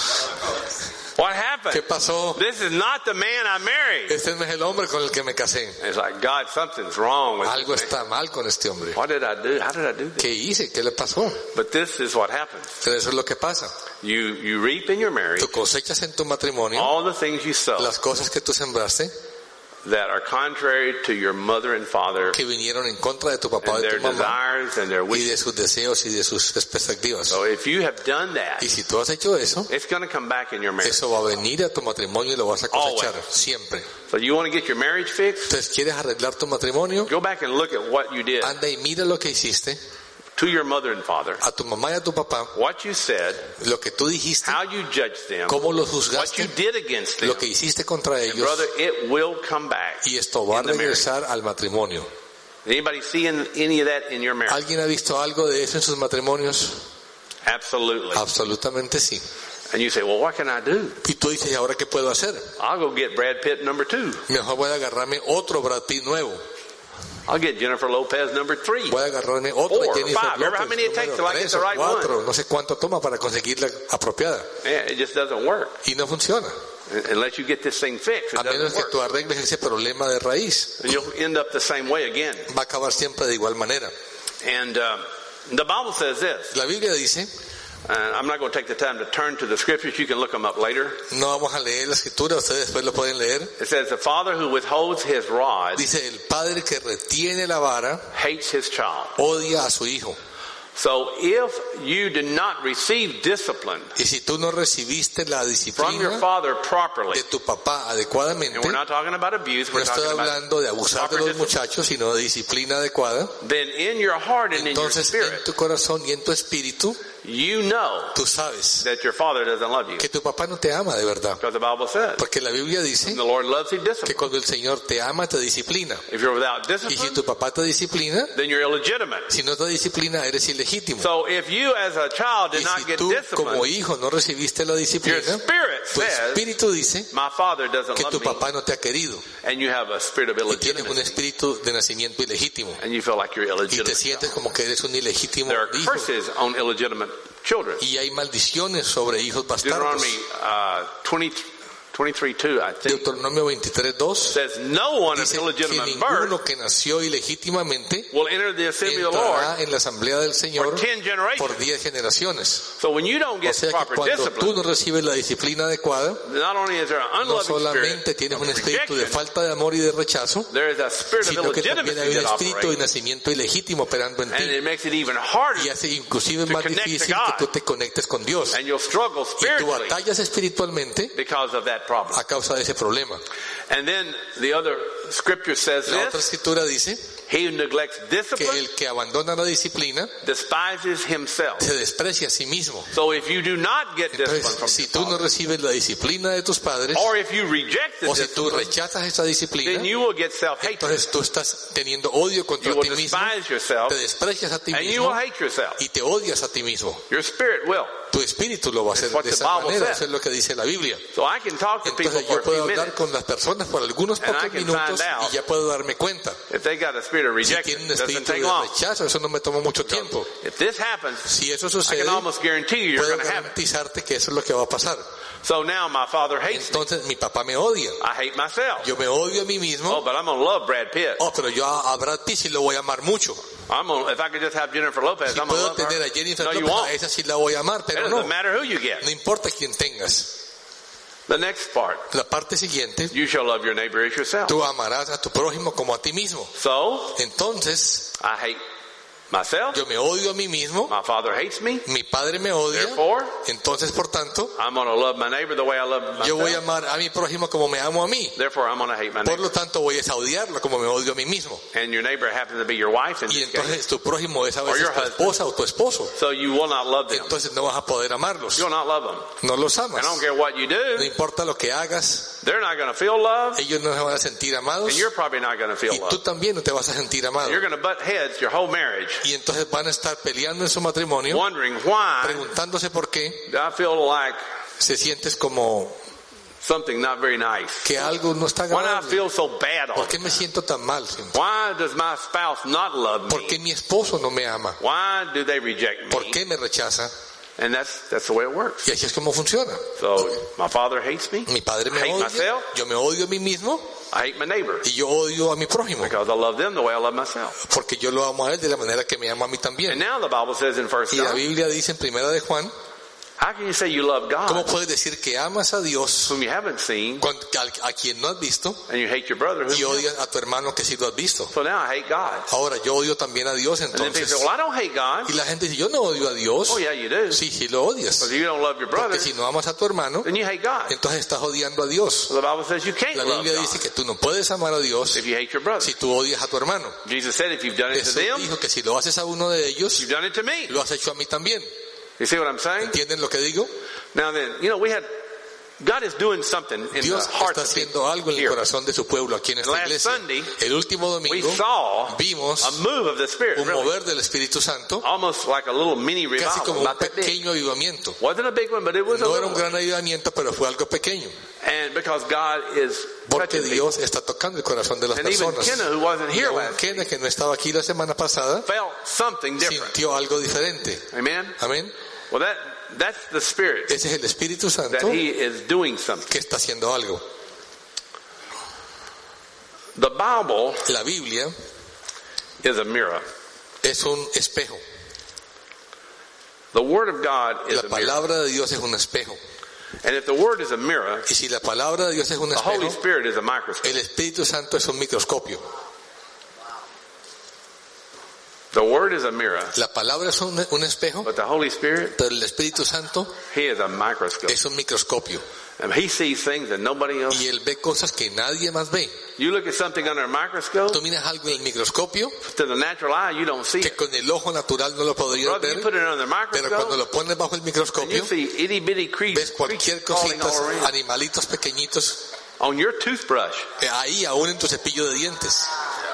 Close. What happened? ¿Qué pasó? This is not the man I married. Este no es el hombre con el que me casé. It's like, God, something's wrong with Algo this man. está mal con este hombre. What did I do? How did I do this? ¿Qué hice? ¿Qué le pasó? But this is what happens. Pero eso es lo que pasa. You you reap in your marriage Tú cosechas en tu matrimonio all the things you sow las cosas que tú sembraste that are contrary to your mother and father que vinieron en contra de tu papá o and de their tu mamá desires and their y wishes. de sus deseos y de sus expectativas. So if you have done that, Y si tú has hecho eso, it's going to come back in your marriage. eso va a venir a tu matrimonio y lo vas a cosechar Always. siempre. So you want to get your marriage fixed? Entonces, ¿quieres arreglar tu matrimonio? Go back and look at what you did Anda y mira lo que hiciste to your mother and father, a tu mamá y a tu papá, what you said, lo que tú dijiste, how you judged them, cómo los what you juzgaste, did against them. lo que hiciste contra And ellos, brother, it will come back. y esto va a in the marriage. regresar al matrimonio. Anybody seeing any of that in your marriage? ¿Alguien ha visto algo de eso en sus matrimonios? Absolutely. Absolutamente sí. And you say, well, what can I do? Y tú dices, ¿y ahora qué puedo hacer? I'll go get Brad Pitt number two. Mejor voy a agarrarme otro Brad Pitt nuevo. I'll get Jennifer Lopez number three. Voy a agarrarme otro Four, Jennifer five, Lopez, how many it takes till I número get tres the o right cuatro. No sé cuánto toma para conseguir la apropiada. Yeah, it just doesn't work. Y no funciona. Unless you get this thing fixed, it A menos doesn't que tú work. arregles ese problema de raíz. And you'll end up the same way again. Va a acabar siempre de igual manera. And uh, the Bible says this. La Biblia dice, Uh, I'm not going to take the time to turn to the scriptures. You can look them up later. no vamos a leer la escritura, ustedes después lo pueden leer. It says, the father who withholds his rod Dice, el padre que retiene la vara hates his child. odia a su hijo. So if you did not receive discipline Y si tú no recibiste la from your disciplina father properly, de tu papá adecuadamente, and we're not talking about abuse, no we're estoy talking about hablando de abusar de proper los discipline, muchachos, sino de disciplina adecuada, then in your heart and in your entonces spirit, en tu corazón y en tu espíritu, you know tú sabes that your father doesn't love you. que tu papá no te ama de verdad. Because the Bible says, Porque la Biblia dice the Lord loves you que discipline. cuando el Señor te ama, te disciplina. If you're without Y si discipline, tu papá te disciplina, then you're illegitimate. si no te disciplina, eres ilegítimo. So if you as a child Y did not si get tú como discipline, hijo no recibiste la your disciplina, spirit tu says, espíritu dice my father doesn't que tu love me, papá no te ha querido and you have a spirit of y tienes un illegitimacy, espíritu de nacimiento ilegítimo and you feel like you're y te illegitimate. sientes como que eres un ilegítimo There are hijo curses on illegitimate children. y hay maldiciones sobre hijos bastardos. Deuteronomy uh, twenty, twenty-three two, I think, Deuteronomio veintitrés dos says no one of dice que illegitimate birth ninguno que nació ilegítimamente will enter the assembly of the entrará Lord en la asamblea del for Señor ten generations. por diez generaciones. So when you don't O get sea que proper cuando tú discipline, no recibes la disciplina adecuada, not only is there an no unloving solamente spirit tienes un of espíritu de rejection, falta de amor y de rechazo, there is a spirit of sino que también hay illegitimacy un that espíritu de operates, nacimiento ilegítimo operando en and ti it makes it even harder, y hace inclusive to más connect to difícil God. que tú te conectes con Dios and you'll struggle y tú spiritually batallas espiritualmente because of that problem. a causa de ese problema. And then the other scripture says La otra this, escritura dice he who neglects que discipline el que abandona la disciplina despises himself. se desprecia a sí mismo. So if you do not get discipline Entonces, from si your tú no father, recibes la disciplina de tus padres, or if you reject the o si tú discipline, rechazas esa disciplina, then you will get self-hatred. entonces tú estás teniendo odio contra You will ti mismo, despise yourself, te desprecias a ti and you will mismo hate yourself. y te odias a ti mismo. Your spirit will. Tu espíritu lo va a hacer what de the esa Bible manera, says. eso es lo que dice la Biblia. So I can talk to people Entonces for yo a puedo few hablar minutes. con las personas por algunos And I pocos can minutos find out y ya puedo darme cuenta. If they got a spirit of Si rejection, tienen un it doesn't espíritu take de long. rechazo, eso no me toma mucho tiempo. If this happens, Si eso I sucede, can almost guarantee you you're puedo going to have it. garantizarte que eso es lo que va a pasar. So now my father hates me. Entonces mi papá me odia. I hate myself. Yo me odio a mí Oh, mismo. but I'm going to love Brad Pitt. Oh, pero yo a a Brad Pitt sí lo voy a amar mucho. I'm gonna, if I could just have Jennifer Lopez, Si I'm going to puedo love tener her. a Jennifer No, you Lopez, won't. a esa sí la voy a amar, It pero doesn't no. matter who you get. No importa quién tengas. The next part, La parte siguiente, you shall love your neighbor as yourself. tú amarás a tu prójimo como a ti mismo. So, Entonces, I hate myself. yo me odio a mí mismo, My father hates me. mi padre me odia, Therefore, entonces por tanto, I'm going to love my neighbor the way I love yo voy a myself. amar a mi prójimo como me amo a mí. Therefore, I'm going to hate my Por neighbor. lo tanto, voy a odiarlo como me odio a mí mismo. And your neighbor happens to be your wife in Y this case. entonces tu prójimo es a Or veces your tu husband. esposa o tu esposo. So you will not love them. Entonces no vas a poder amarlos. You will not love them. No los And amas. I don't care what you No do. importa lo que hagas, They're not going to feel love. ellos no se van a sentir amados And you're probably not going to feel y love. tú también no te vas a sentir amado. You're going to butt heads your whole marriage, Y entonces van a estar peleando en su matrimonio, wondering why preguntándose por qué do I feel like se sientes como something not very nice. que algo no está Why do I agradable. feel so bad all ¿Por the qué me time? siento tan mal siempre? Why does my spouse not love ¿Por qué me? mi esposo no me ama? Why do they reject ¿Por me? qué me rechaza? And that's that's the way it works. Y así es como funciona. So my father hates me. Mi padre me I hate odia, myself. yo me odio a mí mismo I hate my neighbor y yo odio a mi prójimo. because I love them the way I love myself. Porque yo lo amo a él de la manera que me ama a mí And también. now the Bible says in First Y la John, Biblia dice en Primera de Juan, how can you say you love ¿cómo God puedes decir que amas a Dios whom you haven't seen cuando- a, a quien no has visto and you hate your brother whom y you have? odias a tu hermano que sí lo has visto? So now I hate God. Ahora yo odio también a Dios And then people entonces. say, well, I don't hate God. Y la gente dice, yo no odio a Dios. Oh yeah, you do. Sí, sí lo odias. Because you don't love your brother, Porque si no amas a tu hermano, then you hate God. entonces estás odiando a Dios. So the Bible says you can't La love Biblia God dice que tú no puedes amar a Dios if you hate your brother. si tú odias a tu hermano. Jesus said, if you've done it to Jesús them, dijo que si lo haces a uno de ellos, you've done it to me. lo has hecho a mí también. You see what I'm saying? ¿Entienden lo que digo? Now then, you know, we had, God is doing something in the Dios hearts está of haciendo people algo en el here. corazón de su pueblo aquí en esta Last iglesia. Sunday, El último We domingo saw vimos a move of the Spirit, un really. mover del Espíritu Santo, Almost like a little mini casi revival, como un about that big. pequeño avivamiento. Wasn't a big one, but it was a No era little un one. gran avivamiento, pero fue algo pequeño. And because God is Porque touching people. Dios está tocando el corazón de las And even personas. Kenna, who wasn't Y here aún last Kenna, que no estaba aquí la semana pasada, felt something different. sintió algo diferente. Amen? Amén. Well, that that's the Spirit Ese es el Espíritu that Santo He is doing something. que está haciendo algo. The Bible La Biblia is a mirror. es un espejo. The Word of God is La a mirror. palabra de Dios es un espejo. And if the Word is a mirror, Y si la palabra de Dios es un the Holy espejo, Spirit is a microscope. el Espíritu Santo es un microscopio. The Word is a mirror, La palabra es un, un espejo, but the Holy Spirit, pero el Espíritu Santo He is a microscope. es un microscopio. And He sees things that nobody else. Y Él ve cosas que nadie más ve. You look at something under a microscope, Tú miras algo en el microscopio to the natural eye, you don't see que it. con el ojo natural no lo podrías Brother, you ver, put it under the pero cuando microscope, lo pones bajo el and you microscopio see itty bitty ves creatures cualquier crawling cosita, all around. animalitos pequeñitos, On your toothbrush, eh, ahí aún en tu cepillo de dientes.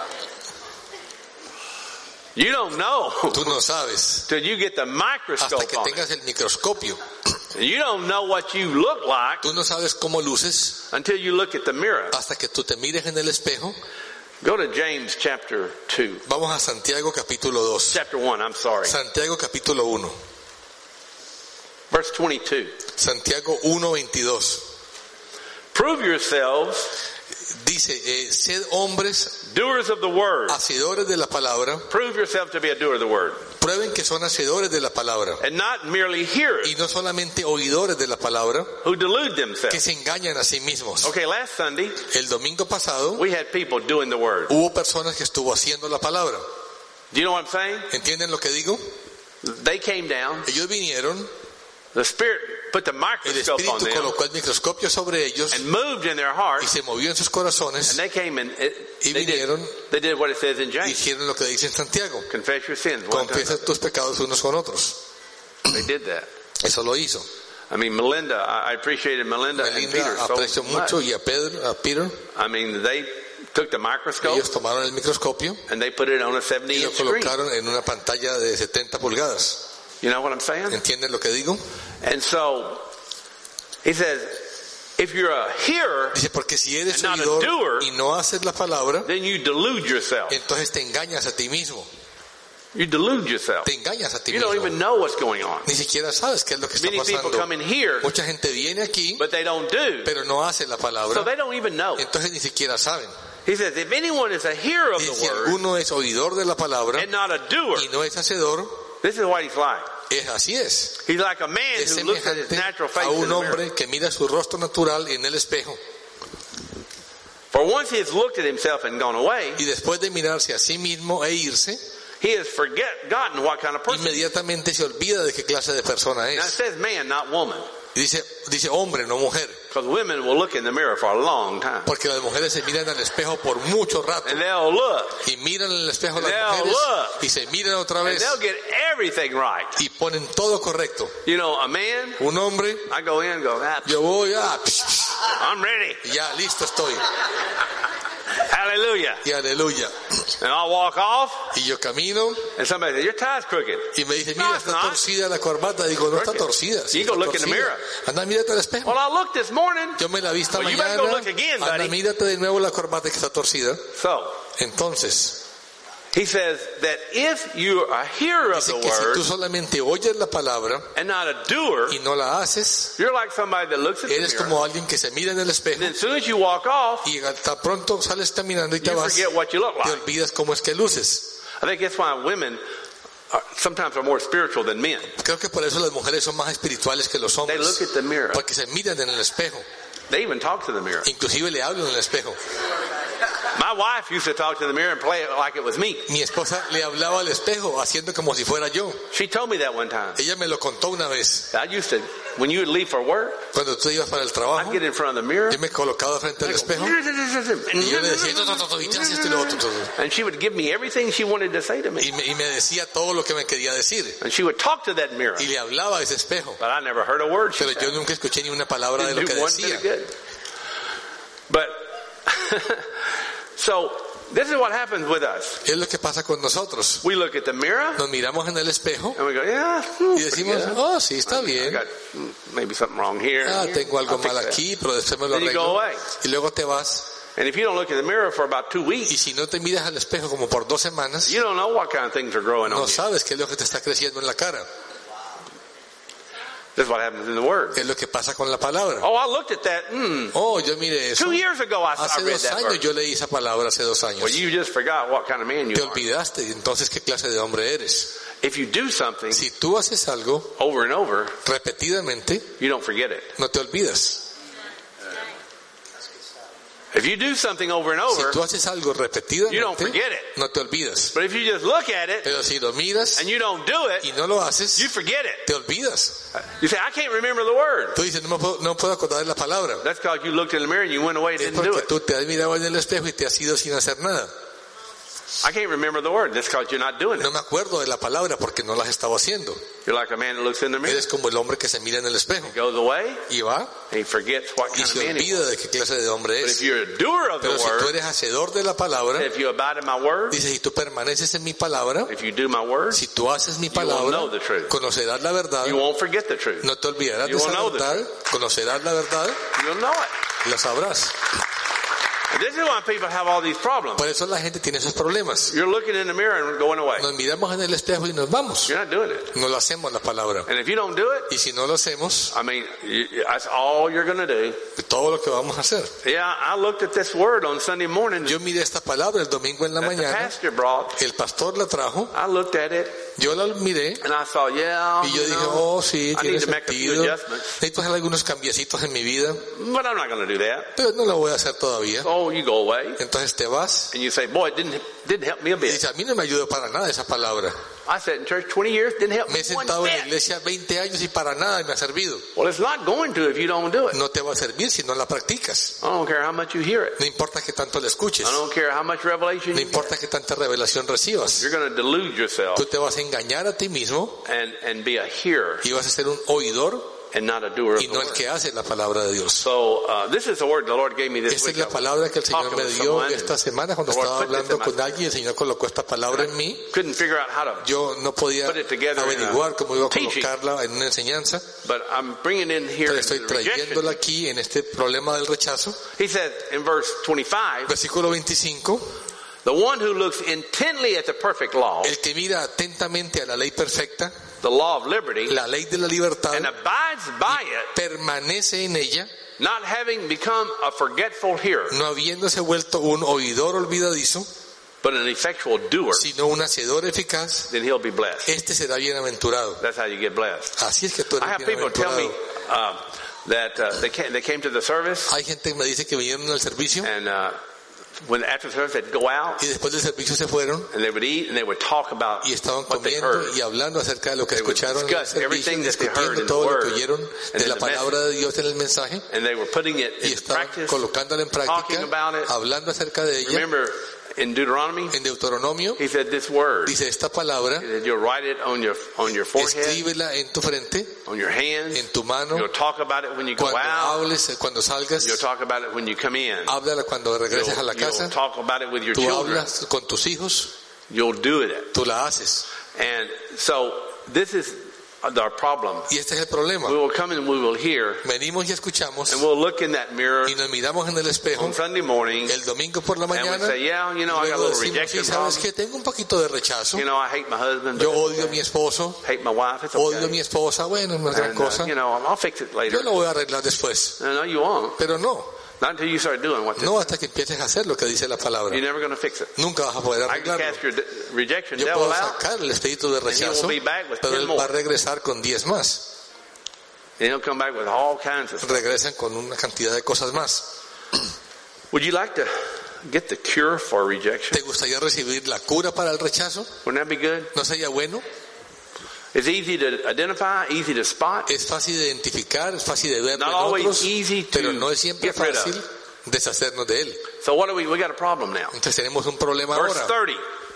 you don't know Tú no sabes till you get the hasta microscope que on it. tengas el microscopio. And you don't know what you look like Tú no sabes cómo luces until you look at the mirror. hasta que tú te mires en el espejo. Go to James chapter two. Vamos a Santiago capítulo dos. Chapter one, I'm sorry. Santiago capítulo uno. Verse twenty-two. Santiago uno veintidós. Prove yourselves Dice, eh, sed hombres doers of the word. hacedores de la palabra. Prove yourself to be a doer of the word. Prueben que son hacedores de la palabra. And not merely hearers Y no solamente oidores de la palabra, who delude que themselves. se engañan a sí mismos. Okay, last Sunday, El domingo pasado we had people doing the word. hubo personas que estuvo haciendo la palabra. Do you know what I'm saying? ¿Entienden lo que digo? They came down. Ellos vinieron, The Spirit put the el microscope on Espíritu them colocó el microscopio sobre ellos and moved in their y hearts. se movió en sus And corazones they came and it, y they, did, vinieron they did what it says in y James. hicieron lo que dice en Santiago. Confess your sins. One time. Confiesa tus pecados unos con otros. They did that. Eso lo hizo. I mean, Melinda, I I appreciated Melinda and Peter Melinda so aprecio much. mucho y a Pedro, a Peter, I mean, they took the microscope ellos tomaron el microscopio and they put it on a y seventy lo inch screen. colocaron en una pantalla de setenta pulgadas. You know what I'm saying? ¿Entienden lo que digo? And so, he says, if you're a hearer, Dice, porque si eres And not a oidor doer, y no haces la palabra, then you delude yourself. entonces te engañas a ti mismo. You delude yourself. Te engañas a ti You don't mismo. even know what's going on. Ni siquiera sabes qué es lo que está Many people pasando. come in here, Mucha gente viene aquí, but they don't do. pero no hace la So palabra, they don't even know. entonces ni siquiera saben. He says, if anyone is a hearer of Y the si word alguno es oidor de la palabra and not a doer, y no es hacedor, this is what he's like. es así es. He's like a man Es who looks at his semejante natural face a in un the mirror. hombre que mira su rostro natural en el espejo For once he has looked at himself and gone away, y después de mirarse a sí mismo e irse, he has forgotten what kind of person. inmediatamente se olvida de qué clase de persona Now it es. says man, not woman, Y dice, dice hombre, no mujer, because women will look in the mirror for a long time, porque las mujeres se miran al espejo por mucho rato and they'll look, y miran en el espejo las They'll mujeres look. y se miran otra and vez they'll get everything right. y ponen todo correcto. You know, a man, Un hombre, I go in and go, ah, yo voy, ah, psh, psh, I'm ready. y ya listo estoy, Hallelujah. y aleluya. And I'll walk off, Y yo camino and somebody says, your tie's crooked. y me dice, No, mira, it's está not. torcida la corbata. Digo, no está torcida. sí You go está look in the torcida. mirror. Anda, mírate al espejo. Well, I looked this morning. Yo me la vi esta Well, you better mañana. go look again, Anda, buddy. mírate de nuevo la corbata que está torcida. So, Entonces, He says that if you are a hearer of Dice the que si word tú solamente oyes la palabra and not a doer, y no la haces, you're like somebody that looks at the eres mirror. como alguien que se mira en el espejo And as soon as you walk off, y hasta pronto sales caminando y te you vas, forget what you look te like. olvidas cómo es que luces. I think that's why women are, sometimes are more spiritual than men. Creo que por eso las mujeres son más espirituales que los They hombres, look at the mirror. porque se miran en el espejo, They even talk to the mirror. inclusive le hablan en el espejo. My wife used to talk to the mirror and play it like it was me. Mi esposa le hablaba al espejo haciendo como si fuera yo. She told me that one time. Ella me lo contó una vez. I used to, when you would leave for work, Cuando tú ibas para el I'd trabajo, get in front of the mirror. yo me colocaba frente al espejo y yo le decía, "To, to, to, to", y te haces esto y lo otro, todo. And she would give me everything she wanted to say to me. Y me, y me decía todo lo que me quería decir. And she would talk to that mirror. Y le hablaba a ese espejo. But I never heard a word she Pero yo said. nunca escuché ni una palabra de lo Didn't que do one decía. bit of good. But, so, this is what happens with us. Es lo que pasa con nosotros. We look at the mirror Nos miramos en el espejo and we go, yeah, hmm, y pretty decimos, good. oh, sí, está I bien. got hmm, maybe something wrong here. Ah, here. tengo algo I'll fix mal that. aquí, pero después me lo Then you go arreglo. away. Y luego te vas. And if you don't look at the mirror for about two Y weeks, si no te miras al espejo como por dos semanas, you don't know what kind of things are growing on no you. sabes qué es lo que te está creciendo en la cara. This is what happens in the Word. Es lo que pasa con la palabra. Oh, I looked at that. Hmm. Oh, yo miré eso. Two years ago I, I Hace read dos that años verse. yo leí esa palabra, hace dos años. Well, you just forgot what kind of man you Te are. olvidaste, entonces qué clase de hombre eres. If you do something Si tú haces algo over and over, repetidamente, you don't forget it. no te olvidas. If you do something over and Si over, tú haces algo you don't repetidamente, forget it. no te olvidas. But if you just look at it Pero si lo miras and you don't do y it, no lo haces, you forget it. te olvidas. You say, I can't remember the word. Tú dices, no me puedo, no puedo acordar la palabra. That's because you looked in the mirror and you went away and Es didn't do porque it. tú te has mirado en el espejo y te has ido sin hacer nada. I can't remember the word. That's because you're not doing No it. me acuerdo de la palabra porque no la has estado haciendo. You're like a man that looks in the mirror, Eres como el hombre que se mira en el espejo goes away, y va and he forgets what y kind of se man he was. olvida de qué clase de hombre But if es. you're a doer of the Pero si tú word, eres hacedor de la palabra, if you abide in my word, dice, si tú permaneces en mi palabra, if you do my word, si tú haces mi will know palabra, the truth. conocerás la verdad, you won't forget the truth. no te olvidarás You de will esa know the verdad, conocerás la verdad You'll know it. y la sabrás. And this is why people have all these problems. Por eso la gente tiene esos problemas. You're looking in the mirror and going away. Nos miramos en el espejo y nos vamos. You're not doing it. No lo hacemos la palabra. And if you don't do it, Y si no lo hacemos, I mean, you, that's all you're going to do. todo lo que vamos a hacer. Yeah, I looked at this word on Sunday morning Yo miré esta palabra el domingo en la that the mañana, pastor brought. el pastor la trajo, I looked at it yo la miré and I thought, yeah, y yo you dije, know, oh sí, I tiene need to make a few sentido. adjustments, Necesito hacer algunos cambiecitos en mi vida, but I'm not going to do that. pero no lo voy a hacer todavía. So you go away Entonces te vas and you say, boy, it didn't, didn't help me a y bit. dices, a mí no me ayudó para nada esa palabra. I sat in church twenty years, didn't help Me me he one sentado en la bit. iglesia veinte años y para nada me ha servido. Well, it's not going to if you don't do it. No te va a servir si no la practicas. I don't care how much you hear it. No importa que tanto la escuches. I don't care how much revelation No you get. importa que tanta revelación recibas. You're going to delude yourself Tú te vas a engañar a ti mismo and, and be a hearer y vas a ser un oidor and not a doer of y the no el word. que hace la palabra de Dios. So uh, this is the word the Lord gave me this Esta week. es la palabra que el Señor Talking me with dio someone esta and semana cuando the Lord estaba put this hablando in my con spirit. alguien. El Señor colocó esta palabra en mí. Couldn't figure out how to, Yo no podía Put it together in a averiguar cómo iba a teaching. colocarla en una enseñanza. but I'm bringing in here Pero estoy the trayéndola rejection. aquí en este problema del rechazo. He said in verse twenty-five, Versículo veinticinco. the one who looks intently at the perfect law, El que mira atentamente a la ley perfecta, the law of liberty, la ley de la libertad, and abides by it, permanece en ella, not having become a forgetful hearer, no habiéndose vuelto un oidor olvidadizo, but an effectual doer, sino un hacedor eficaz, then he'll be blessed. este será bienaventurado. That's how you get blessed. Así es que tú I eres have people tell me bienaventurado. uh, that uh, they, came, they came to the service, Hay gente que me dice que vinieron al servicio and uh, when after the service they'd go out y después del servicio se fueron and they would eat and they would talk about y estaban what they comiendo heard. y hablando acerca de lo que They would escucharon en el discuss servicio, everything that they heard discutiendo in todo the lo que word oyeron and de in la the palabra de Dios en el mensaje And they were putting it y in estaban practice. colocándola en talking práctica, about it. hablando acerca de ella. Remember in Deuteronomy, En Deuteronomio he said this word. dice esta palabra, He said you'll write it on your on your forehead, escríbela en tu frente, on your hands. en tu mano, You'll talk about it when you go cuando out. hables, cuando salgas, You'll talk about it when you come in. háblala cuando regreses a la You'll, casa, you'll talk about it with your tú children. hablas con tus hijos, You'll do it. tú la haces. And so this is our problem. Y este es el problema. We will come and we will hear, Venimos y escuchamos and we'll look in that mirror y nos miramos en el espejo on Sunday morning, el domingo por la and we mañana say, yeah, you know, I y got a luego little decimos, sí, rejection sabes problem. que tengo un poquito de rechazo. You know, I hate my husband, but Yo odio a mi esposo, hate my wife. It's odio a mi okay. esposa, bueno, es una gran And, cosa. uh, you know, I'll fix it later. Yo lo voy a arreglar después. No, no, you won't. Pero no, Not until you start doing what this. no hasta que empieces a hacer lo que dice la palabra. You're never going to fix it. Nunca vas a poder I can arreglarlo. cast your de- rejection Yo devil puedo out, sacar el espíritu de and he rechazo, will be back with pero ten él va a more. regresar con diez más. And he'll come back with all kinds of stuff. Regresan con una cantidad de cosas más. Would you like to get the cure for rejection? ¿Te gustaría recibir la cura para el rechazo? Wouldn't that be good? ¿No sería bueno? It's easy to identify, easy to spot. Es fácil de identificar, es fácil de verlo Not en always otros, easy to pero no es siempre get rid of. fácil deshacernos de él. So what do we, we got a problem now. Entonces tenemos un problema Verse ahora. thirty.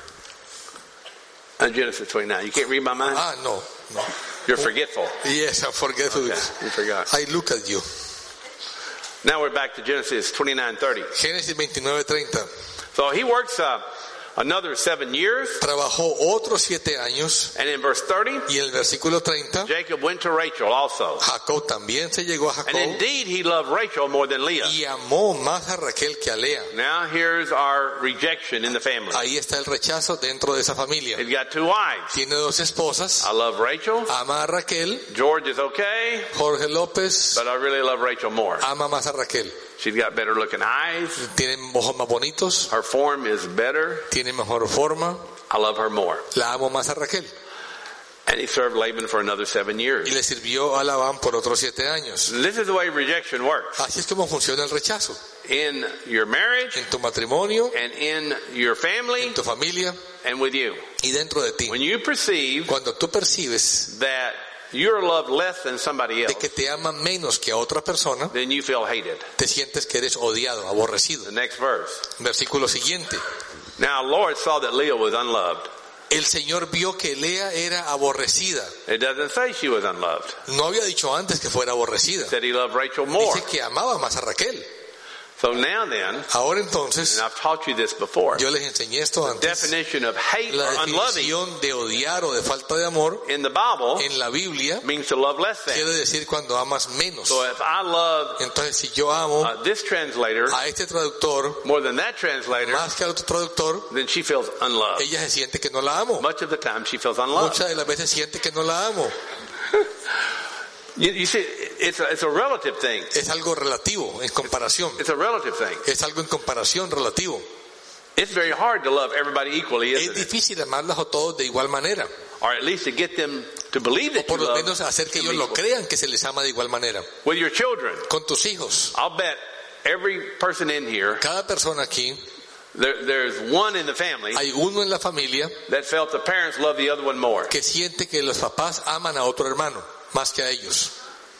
Uh, Genesis twenty-nine. You can't read my mind? Ah, no, no. You're forgetful. Yes, I forget who it Okay, is. you forgot. I look at you. Now we're back to Genesis twenty-nine thirty. Génesis veintinueve treinta. So he works uh, another seven years. Trabajó otros siete años And in verse thirty, y en el versículo treinta, Jacob went to Rachel also. Jacob también se llegó a And Jacob indeed he loved Rachel more than Leah. y amó más a Raquel que a Lea. Now here's our rejection in the family. Ahí está el rechazo dentro de esa familia. He's got two wives. Tiene dos esposas, I love Rachel. ama a Raquel, George is okay, Jorge López but I really love Rachel more. ama más a Raquel. She's got better looking eyes. Tiene ojos más bonitos, Her form is better. tiene mejor forma, I love her more. la amo más a Raquel. And he served Laban for another seven Y years. le sirvió a Labán por otros siete años. This is the way rejection works. Así es como funciona el rechazo. In your marriage, En tu matrimonio, and in your family, en tu familia and with you. y dentro de ti. When you perceive Cuando tú percibes that you're loved less than somebody de else, que te aman menos que a otra persona, then you feel hated. te sientes que eres odiado, aborrecido. The next verse. Versículo siguiente. Now Lord saw that Leah was unloved. El Señor vio que Lea era aborrecida. It doesn't say she was unloved. No había dicho antes que fuera aborrecida. It said he loved Rachel more. Dice que amaba más a Raquel. So now then, Ahora entonces, and I've taught you this before, yo les enseñé esto antes. definition of hate La or unloving definición de odiar o de falta de amor in the Bible en la Biblia means to love less than. quiere decir cuando amas menos. So if I love Entonces, si yo amo uh, this translator a este traductor more than that translator, más que al otro traductor, then she feels unloved. ella se siente que no la amo. Much of the time she feels unloved. Muchas de las veces siente que no la amo. You, you see, it's a, it's a relative thing. Es algo relativo, en comparación. It's a relative thing. Es algo en comparación relativo. It's very hard to love everybody equally, Es isn't it? difícil amarlas a todos de igual manera. Or at least to get them to believe O that por you lo love menos hacer que them ellos lo equally. crean que se les ama de igual manera. With your children, Con tus hijos. I'll bet every person in here, Cada persona aquí, there, there's one in the family hay uno en la familia that felt the parents love the other one more. que siente que los papás aman a otro hermano más que a ellos.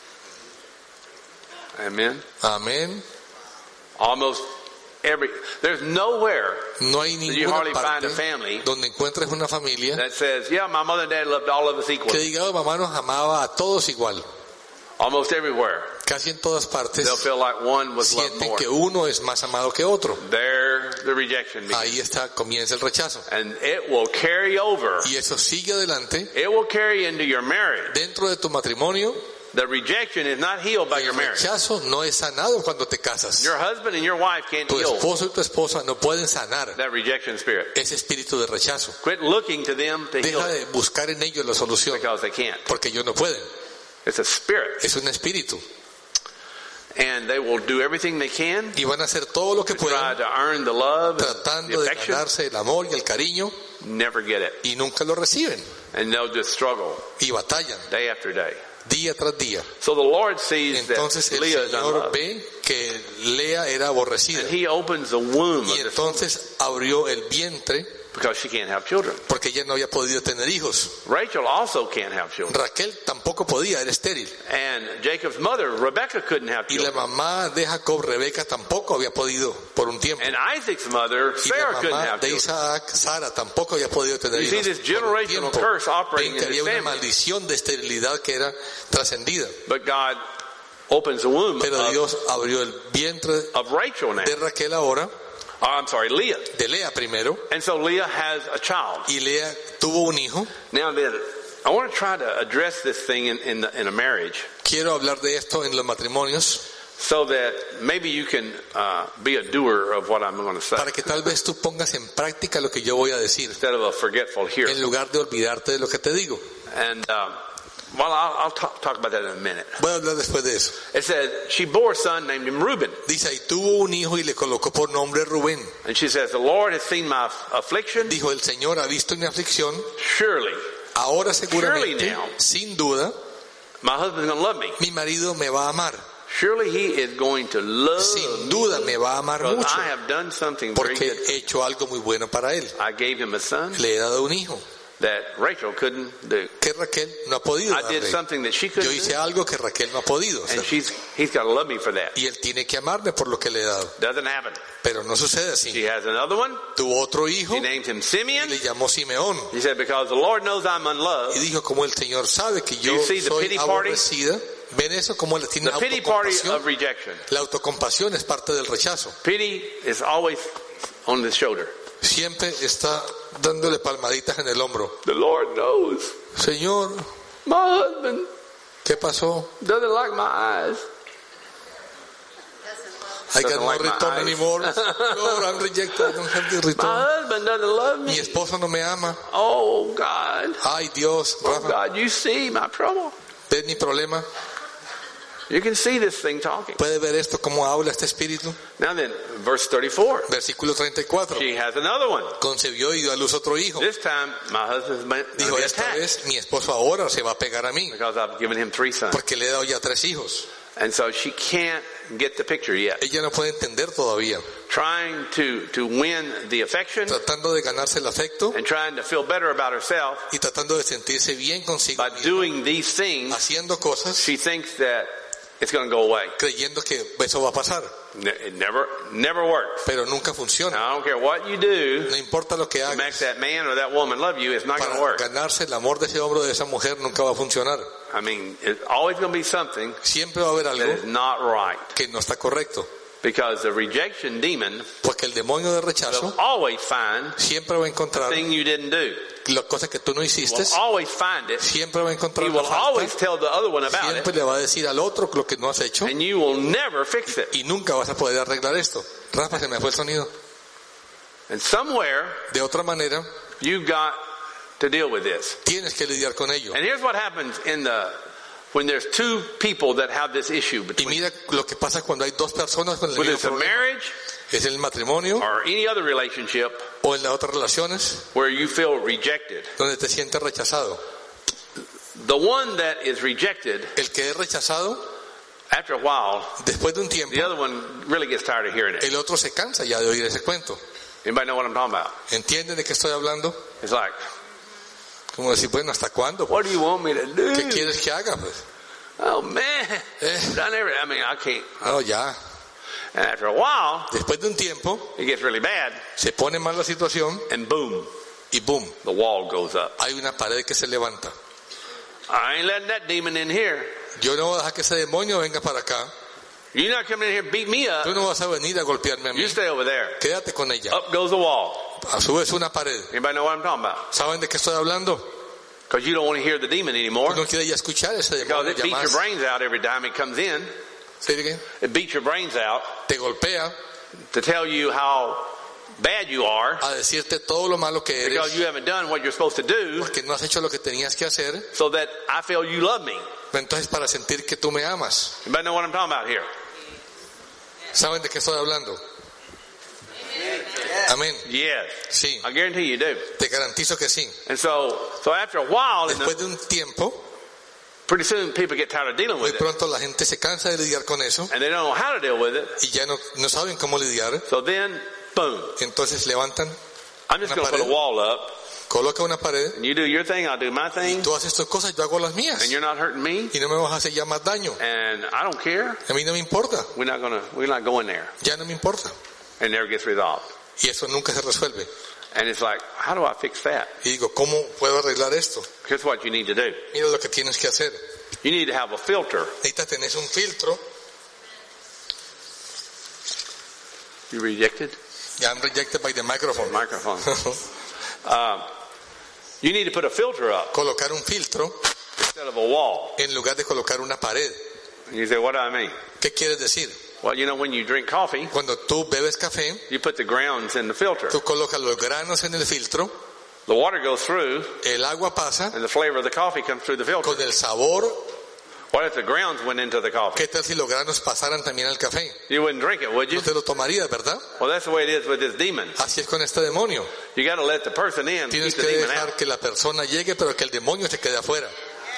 Amen. Amén. Almost every, there's nowhere No hay that you ninguna hardly find parte a family donde encuentres una familia that says, yeah, my mother and dad loved all of us que equally. diga, oh, mamá nos amaba a todos igual. Almost everywhere, Casi en todas partes they'll feel like one was loved sienten more. que uno es más amado que otro. There, the rejection begins. Ahí está, comienza el rechazo. And it will carry over. Y eso sigue adelante. It will carry into your marriage. Dentro de tu matrimonio, The rejection is not healed by your el marriage. rechazo no es sanado cuando te casas. Your husband and your wife can't Tu heal esposo y tu esposa no pueden sanar that rejection spirit. ese espíritu de rechazo. Quit looking to them to heal Deja it de buscar en ellos la solución, because they can't. porque ellos no pueden. It's a spirit. Es un espíritu. And they will do everything they can Y van a hacer todo lo que to try puedan, to earn the love and the tratando de affection. ganarse el amor y el cariño, Never get it. y nunca lo reciben. And they'll just struggle Y batallan, day after day. día tras día. So the Lord sees Entonces that el Leah is Señor unloved. ve que Lea era aborrecida. And he opens the womb Y of this entonces abrió el vientre because she can't have children. porque ella no había podido tener hijos. Rachel also can't have children. Raquel tampoco podía, era estéril. And Jacob's mother, Rebecca, couldn't have Y la children. mamá de Jacob, Rebeca, tampoco había podido por un tiempo. And Isaac's mother, Y la Sarah, couldn't mamá have de children. Isaac, Sara, tampoco había podido tener You see hijos this por un generational tiempo. curse operating Ven que in this había una family. maldición de esterilidad que era trascendida. But God opens the womb Pero of, Dios abrió el vientre of Rachel now. de Raquel ahora, Oh, I'm sorry, Leah. de Lea primero, And so Leah has a child. y Lea tuvo un hijo. Now then, I want to try to address this thing in, in, the, in a marriage Quiero hablar de esto en los matrimonios so that maybe you can uh, be a doer of what I'm going to say para que tal vez tú pongas en práctica lo que yo voy a decir instead of a forgetful hearer. en lugar de olvidarte de lo que te digo. And um, well, I'll, I'll talk, talk about that in a minute. Voy a hablar después de eso. It says she bore a son named him Reuben. Dice, y tuvo un hijo y le colocó por nombre Rubén. And she says, the Lord has seen my affliction. Dijo, el Señor ha visto mi aflicción. Surely, Ahora seguramente, Surely now. sin duda, my husband's going to love me. mi marido me va a amar. Surely he is going to love Sin duda me va a amar because mucho. I have done something very Porque good. he hecho algo muy bueno para él. I gave him a son Le he dado un hijo that Rachel couldn't do. que Raquel no ha podido I did darle. something that she Yo couldn't hice do. algo que Raquel no ha podido And hacer. she's, he's got to love me for that. Y él tiene que amarme por lo que le he dado. Doesn't happen. Pero no sucede así. She has another one. Tuvo otro hijo She y named him Simeon. le llamó Simeón. He said, because the Lord knows I'm Y unloved. dijo, como el Señor sabe que yo You see the soy pity party? aborrecida. ¿Ven eso? Como le tiene The pity party autocompasión. of rejection. La autocompasión es parte del rechazo. Pity is always on the shoulder. Siempre está dándole palmaditas en el hombro. The Lord knows. Señor, My husband ¿qué pasó? doesn't like my eyes. I got Doesn't no like my return eyes. anymore. Lord, I'm rejected. I don't have the My return. husband doesn't love Mi me. esposo no me ama. Oh God. Ay, Dios, Oh Rafa, God, you see my trouble. ¿ves mi problema? You can see this thing talking. ¿Puede ver esto cómo habla este espíritu? Now then, verse thirty-four. Versículo treinta y cuatro. She has another one. Concebió y dio a luz otro hijo. This time, my husband's going to Dijo, be esta attacked vez mi esposo ahora se va a pegar a mí. because I've given him three sons. Porque le he dado ya tres hijos. And so she can't get the picture yet. Ella no puede entender todavía. Trying to, to win the affection Tratando de ganarse el afecto and trying to feel better about herself y tratando de sentirse bien consigo by misma, doing these things, haciendo cosas, she thinks that it's going to go away. creyendo que eso va a pasar. Ne- It never, never works. Pero nunca funciona. I don't care what you do No importa lo que to make hagas, that man or that woman love you, it's not going to para work. ganarse el amor de ese hombre o de esa mujer nunca va a funcionar. I mean, it's always going to be something Siempre va a haber that algo is not right. que no está correcto. Because the rejection demon Porque el demonio de will rechazo always find siempre va a the encontrar thing you didn't do. las cosas que tú no hiciste. Will always find it. Siempre va a He encontrar la will always falta. tell the other one about Siempre it. le va a decir al otro lo que no has hecho. And you will never fix it. Y nunca vas a poder arreglar esto. Rafa, se me fue el sonido. And somewhere De otra manera, you got to deal with this. tienes que lidiar con ello. And here's what happens in the when there's two people that have this issue Y between, mira lo que pasa cuando hay dos personas con el whether mismo it's a problema. marriage Es en el matrimonio or any other relationship o en las otras relaciones where you feel rejected. donde te sientes rechazado. The one that is rejected, El que es rechazado, after a while, después de un tiempo, the other one really gets tired of hearing it. el otro se cansa ya de oír ese cuento. Anybody know what I'm talking about? ¿Entienden de qué estoy hablando? It's like, Como decir, bueno, ¿hasta cuándo? what do you want me to do? ¿Qué quieres que haga? Pues, Oh man, Eh. I never. I mean, I can't. no, ya. And after a while, Después de un tiempo, it gets really bad, se pone mal la situación and boom, y boom, the wall goes up. hay una pared que se levanta. I ain't letting that demon in here. Yo no voy a dejar que ese demonio venga para acá. You're not coming in here to beat me up. Tú no vas a venir a golpearme a mí. You stay over there. Quédate con ella. Up goes the wall. A su vez una pared. Anybody know what I'm talking about? ¿Saben de qué estoy hablando? Because you don't want to hear the demon anymore. No quiere ya escuchar ese Because demonio it ya beats your más. brains out every time it comes in. ¿Sí, de qué? It beats your brains out Te golpea to tell you how bad you are a decirte todo lo malo que because eres you haven't done what you're supposed to do, porque no has hecho lo que tenías que hacer. so that I feel you love me. Entonces para sentir que tú me amas. Anybody know what I'm talking about here? ¿Saben de qué estoy hablando? Amén. Yes. Sí, I guarantee you do. te garantizo que sí. And so, so after a while, in Después the, de un tiempo, pretty soon people get tired of dealing muy with it, pronto la gente se cansa de lidiar con eso and they don't know how to deal with it. y ya no, no saben cómo lidiar. So then, boom, Entonces levantan, I'm just Una going to put a pared. wall up, coloca una pared, and you do your thing, I'll do my thing, tú haces tus cosas, yo hago las mías. and you're not hurting me, Y no me vas a hacer ya más daño. and I don't care. A mí no me importa, We're not going to, we're not going there, ya no me importa. and never gets resolved. Y eso nunca se resuelve. And it's like, how do I fix that? Y digo, ¿cómo puedo arreglar esto? Here's what you need to do. Mira lo que tienes que hacer. You need to have a filter. Necesitas tener un filtro. You rejected? Yeah, I'm rejected by the microphone. Microphone. Uh, You need to put a filter up colocar un filtro instead of a wall. en lugar de colocar una pared. And you say, what do I mean? ¿Qué quieres decir? Well, you know, when you drink coffee, Cuando tú bebes café, you put the grounds in the filter. tú colocas los granos en el filtro, The water goes through, el agua pasa, and the flavor of the coffee comes through the filter. con el sabor. What if the grounds went into the coffee? ¿Qué tal si los granos pasaran también al café? You wouldn't drink it, would you? No te lo tomarías, ¿verdad? Well, that's the way it is with this demon. Así es con este demonio. You got to let the person in, keep Tienes the que demon dejar out. que la persona llegue, pero que el demonio se quede afuera.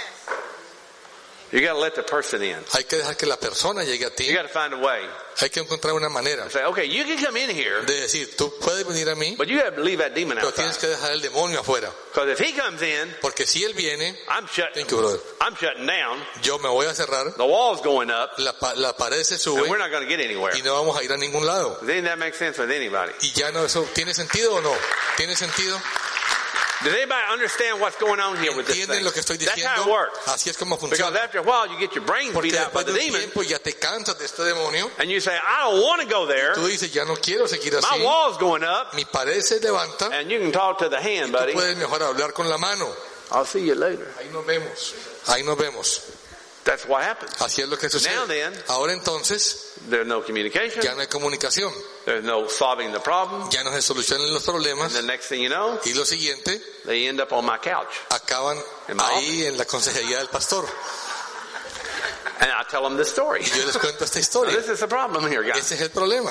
You got to let the person in. Hay que dejar que la persona llegue a ti. You got to find a way. Hay que encontrar una manera Say, okay, you can come in here, de decir, tú puedes venir a mí, but you have to leave that demon pero outside. tienes que dejar el demonio afuera. Because if he comes in, Porque si él viene, I'm shutting. thank you, brother, I'm shutting down. yo me voy a cerrar, The wall's going up, la, pa- la pared se and sube we're not going to get anywhere. y no vamos a ir a ningún lado. Doesn't that make sense with anybody? Y ya no, eso tiene sentido o no? ¿Tiene sentido? Does anybody understand what's going on here with this ¿Entienden thing? lo que estoy That's how it diciendo? works. Así es como Because funciona. after a while, you get your brains Porque beat out by después the de un demon, tiempo ya te cansas de este demonio. and you say, I don't want to go there. Tú dices, ya no quiero seguir My así. wall's going up, Mi pared se levanta. and you can talk to the hand, Tú buddy. puedes mejor hablar con la mano. I'll see you later. Ahí nos vemos. Ahí nos vemos. That's what happens. Así es lo que Now sucede. then, Ahora entonces, there's no communication. ya no hay comunicación. There's no solving the problem. Ya no se solucionan los And problemas. the next thing you know, Y lo siguiente, they end up on my couch. acaban ahí en la consejería del pastor. And I tell them this story. Y yo les cuento esta Now, historia. this is the problem here, guys. Ese es el problema.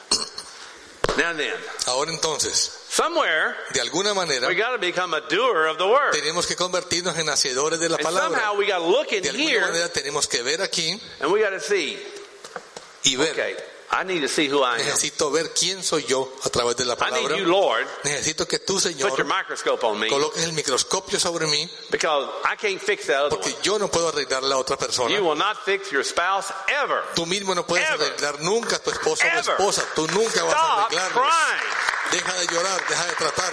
Now then, Ahora entonces, somewhere, de alguna manera, we got to become a doer of the word. tenemos que convertirnos en hacedores de la And palabra. somehow we got to look in De alguna here, manera tenemos que ver aquí and we got to see, y ver. okay, I need to see who I am. Necesito ver quién soy yo a través de la I need palabra. you, Lord, Necesito que tú, put your Señor, microscope on me, coloques el microscopio sobre mí, because I can't fix that other porque one. yo no puedo arreglar a la otra persona. You will not fix your spouse ever. Tú mismo no puedes Ever. arreglar nunca a tu esposo o Ever. esposa. Tú nunca vas a Stop arreglarlos. crying. Deja de llorar, deja de tratar.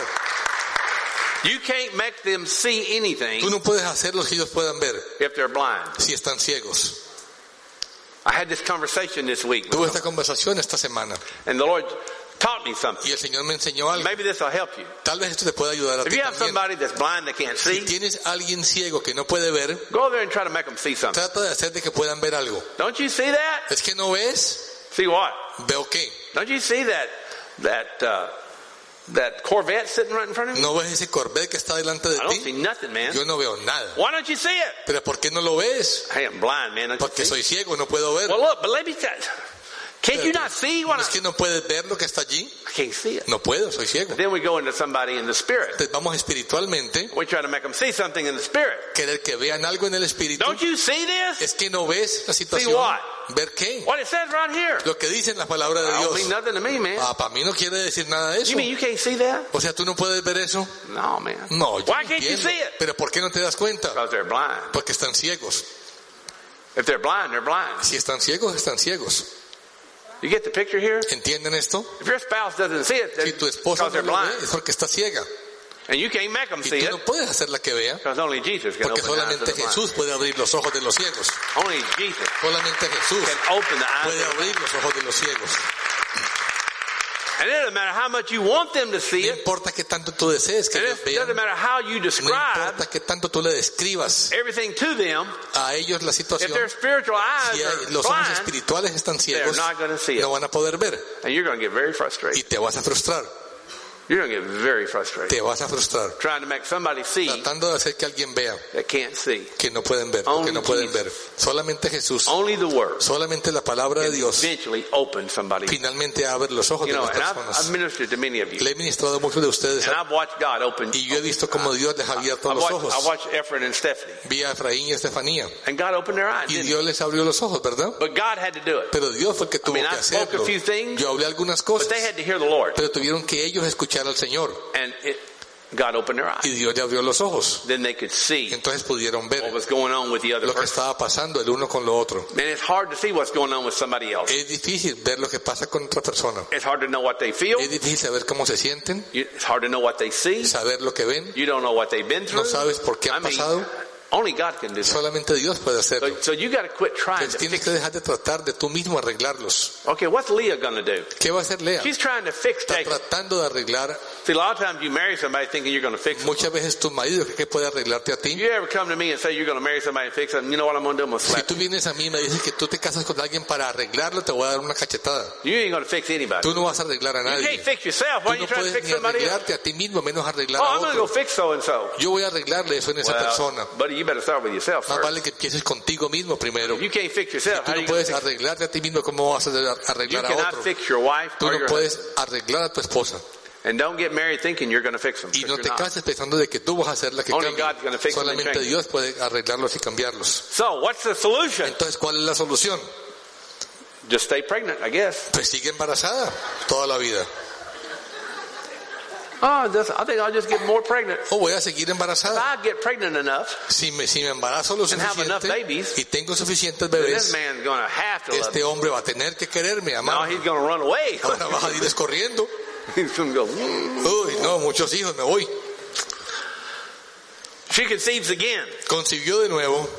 You can't make them see anything Tú no puedes hacerlos que ellos puedan ver if they're blind. si están ciegos. I had this conversation this week, Tuve esta conversación esta semana and the Lord taught me something. y el Señor me enseñó algo. Maybe this will help you. Tal vez esto te pueda ayudar a If ti you have también. somebody that's blind that can't Si see, tienes a alguien ciego que no puede ver, go there and try to make them see something. trata de hacer de que puedan ver algo. Don't you see that? ¿Es que no ves? See what? ¿Veo qué? Don't you see that that uh, that Corvette sitting right in front of you? ¿No ves ese Corvette que está delante de I don't see ti? nothing, man. Yo no veo nada. Why don't you see it? ¿Pero por qué no lo ves? Hey, I'm blind, man. Don't you Porque see? soy ciego, no puedo ver. Well, look, but let me tell you. Can't you not see what ¿No es I, que no puedes ver lo que está allí? I can't see it? No puedo, soy ciego. Then we go into somebody in the spirit. Entonces vamos espiritualmente, We try to make them see something in the spirit. querer que vean algo en el espíritu. Don't you see this? Es que no ves la situación. what? ¿Ver qué? What it says right here. Lo que dice en la palabra de That don't mean Dios. nothing to me, man. Ah, para mí no quiere decir nada de eso. You mean you can't see that? O sea, ¿tú no puedes ver eso? No, man. No, yo Why no can't you entiendo. see it? Pero ¿por qué no te das cuenta? Because they're blind. Porque están ciegos. If they're blind, they're blind. Si están ciegos, están ciegos. You get the picture here? ¿Entienden esto? If your spouse doesn't see it, Si then tu esposa because no they're lo ve, blind. es porque está ciega. And you can't make them Y see tú it no puedes hacerla que vea, because only Jesus can porque open the eyes of solamente the blind. Jesús puede abrir los ojos de los ciegos. Only Jesus Solamente Jesús can open the eyes puede of the blind. abrir los ojos de los ciegos. And it doesn't matter how much you want them to see No it. importa que tanto tú desees que And ellos it vean, doesn't matter how you no describe importa que tanto tú le describas everything to them. a ellos la If situación, their spiritual eyes si are hay- los ojos blind, espirituales están they're ciegos, not going to see it. no van a poder ver And you're going to get very y frustrated. te vas a frustrar, You're going to get very frustrated. te vas a frustrar, Trying to make somebody see tratando de hacer que alguien vea that can't see. que no pueden ver, o que no pueden ver. Solamente Jesús, Only the Word solamente la palabra de can Dios eventually open somebody. finalmente abre los ojos You de know, las and I've, I've personas. ministered to many of you. Le he ministrado a muchos de ustedes And I've watched God open. y yo he visto cómo Dios les ha abierto I los watched, I ojos. watched Ephraim and Stephanie. Vi a Efraín y Estefanía And God opened their eyes. y Didn't he? Dios les abrió los ojos, ¿verdad? But God had to do it. Pero Dios fue el que tuvo mean, que I spoke a hacerlo. few things, Yo hablé algunas But cosas, they had to hear the Lord. pero tuvieron que ellos escuchar al Señor And it, God opened their y eyes. Dios le abrió los ojos. Then they could see Entonces pudieron what ver was going on with the other lo que person. estaba pasando el uno con lo otro. Man, it's hard to see what's going on with somebody else. Es difícil ver lo que pasa con otra persona. It's hard to know what they feel. Es difícil saber cómo se sienten, You- It's hard to know what they see. saber lo que ven. You don't know what they've been through. No sabes por qué I han mean, pasado. Only God can do that. Solamente Dios puede hacerlo. So, so you got to quit trying Entonces to tienes fix que it. dejar de tratar de tú mismo arreglarlos. Okay, what's Leah going to do? ¿Qué va a hacer Lea? She's trying to fix Está Jacob. tratando de arreglar. See, a lot of times you marry somebody thinking you're going to fix them. Muchas veces tu marido cree que puede arreglarte a ti. You ever come to me and say you're going to marry somebody and fix them? You know what I'm going to do? I'm going to Si slap tú vienes a mí y me dices que tú te casas con alguien para arreglarlo, te voy a dar una cachetada. you. You ain't going to fix anybody. Tú no vas a arreglar a You nadie. can't fix yourself. Tú Why are you no trying to puedes fix ni somebody else? arreglarte a ti mismo, menos arreglar Oh, a I'm going to go otro. fix so and so. Yo voy a arreglarle eso en esa persona. Well, buddy, you better start with yourself Más first. vale que empieces contigo mismo primero. If you can't fix yourself, Tú how are no you going puedes to fix? arreglarte a ti mismo, ¿cómo vas a You arreglar a cannot otro? fix your wife Tú or no your puedes husband. arreglar a tu esposa. And don't get married thinking you're going to fix them. Y no because te you're not. cases pensando de que tú vas a ser la que Only God's gonna cambie. fix them and Solamente change Dios puede arreglarlos y cambiarlos. So, what's the solution? Entonces, ¿cuál es la solución? Just stay pregnant, I guess. Pues sigue embarazada toda la vida. Oh, this, I think I'll just get more pregnant. O voy a seguir If embarazada. I get pregnant enough, Si me, si me embarazo lo And have enough suficiente babies, y tengo suficientes then this bebés, man's going to have to love este me. hombre va a tener que quererme, No, amar. he's going to run away. Ahora vas a ir corriendo. He's going to go. "Mm." Uy, no, muchos hijos, me voy. She conceives again. Concibió de nuevo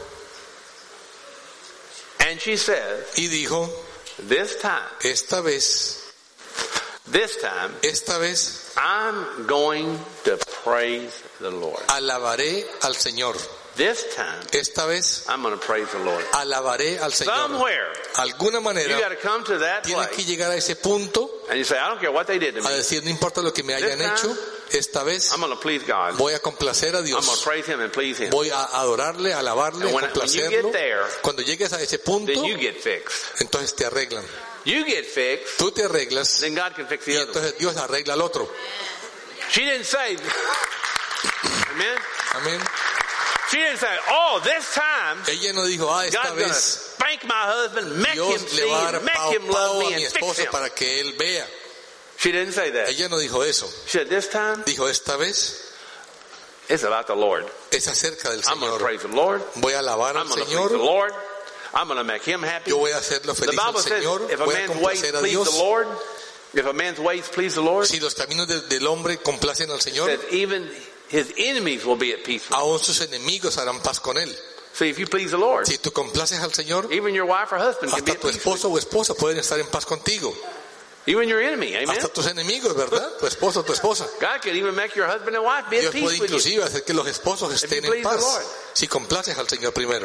And she said, y dijo, this time, esta vez, this time, esta vez I'm going to praise the Lord. alabaré al Señor. This time, Esta vez I'm going to praise the Lord. alabaré al Señor. Somewhere, Alguna you got manera to come to that tiene que place. llegar a ese punto And you say, I don't care what they did to a me. decir, no importa lo que me hayan This time, hecho, esta vez I'm going to please God. voy a complacer a I'm going to Dios. praise Him and please Him. Voy a adorarle, alabarle, And when- when you complacerlo. get there, Cuando llegues a ese punto, Then you get fixed. entonces te arreglan. You get fixed, Tú te arreglas then God can fix y the other one. entonces Dios arregla al otro. She didn't say, amen? Amén. She didn't say, oh, this time, Ella no dijo, ah, esta God's going to vez spank my husband, make him Dios see, le va a dar make pao him love pao a me mi and fix esposo him. para que él vea. She didn't say that. Ella no dijo eso. She said, this time, Dijo, esta vez it's about the Lord. es acerca del I'm going to Señor. praise the Lord. Voy a alabar I'm al going to please the Señor. Lord. I'm going to make him happy. Yo voy a hacerlo The feliz al Bible says, Señor. if a Voy a man's ways complacer a please the Dios. Lord, if a man's ways please the Lord, Si los caminos de- del hombre complacen al Señor, that even his enemies will be at peace with him. aún sus enemigos harán paz con él. See, if you please the Lord, Si tú complaces al Señor, even your wife or husband can be hasta at tu peace with esposo o esposa pueden estar en paz contigo. you. Even your enemy, amen? Hasta tus enemigos, ¿verdad? Tu esposo o tu esposa. God could even make your husband and wife be at Dios puede peace with you. inclusive hacer que los esposos estén you en please the Lord. paz. Si complaces al Señor primero.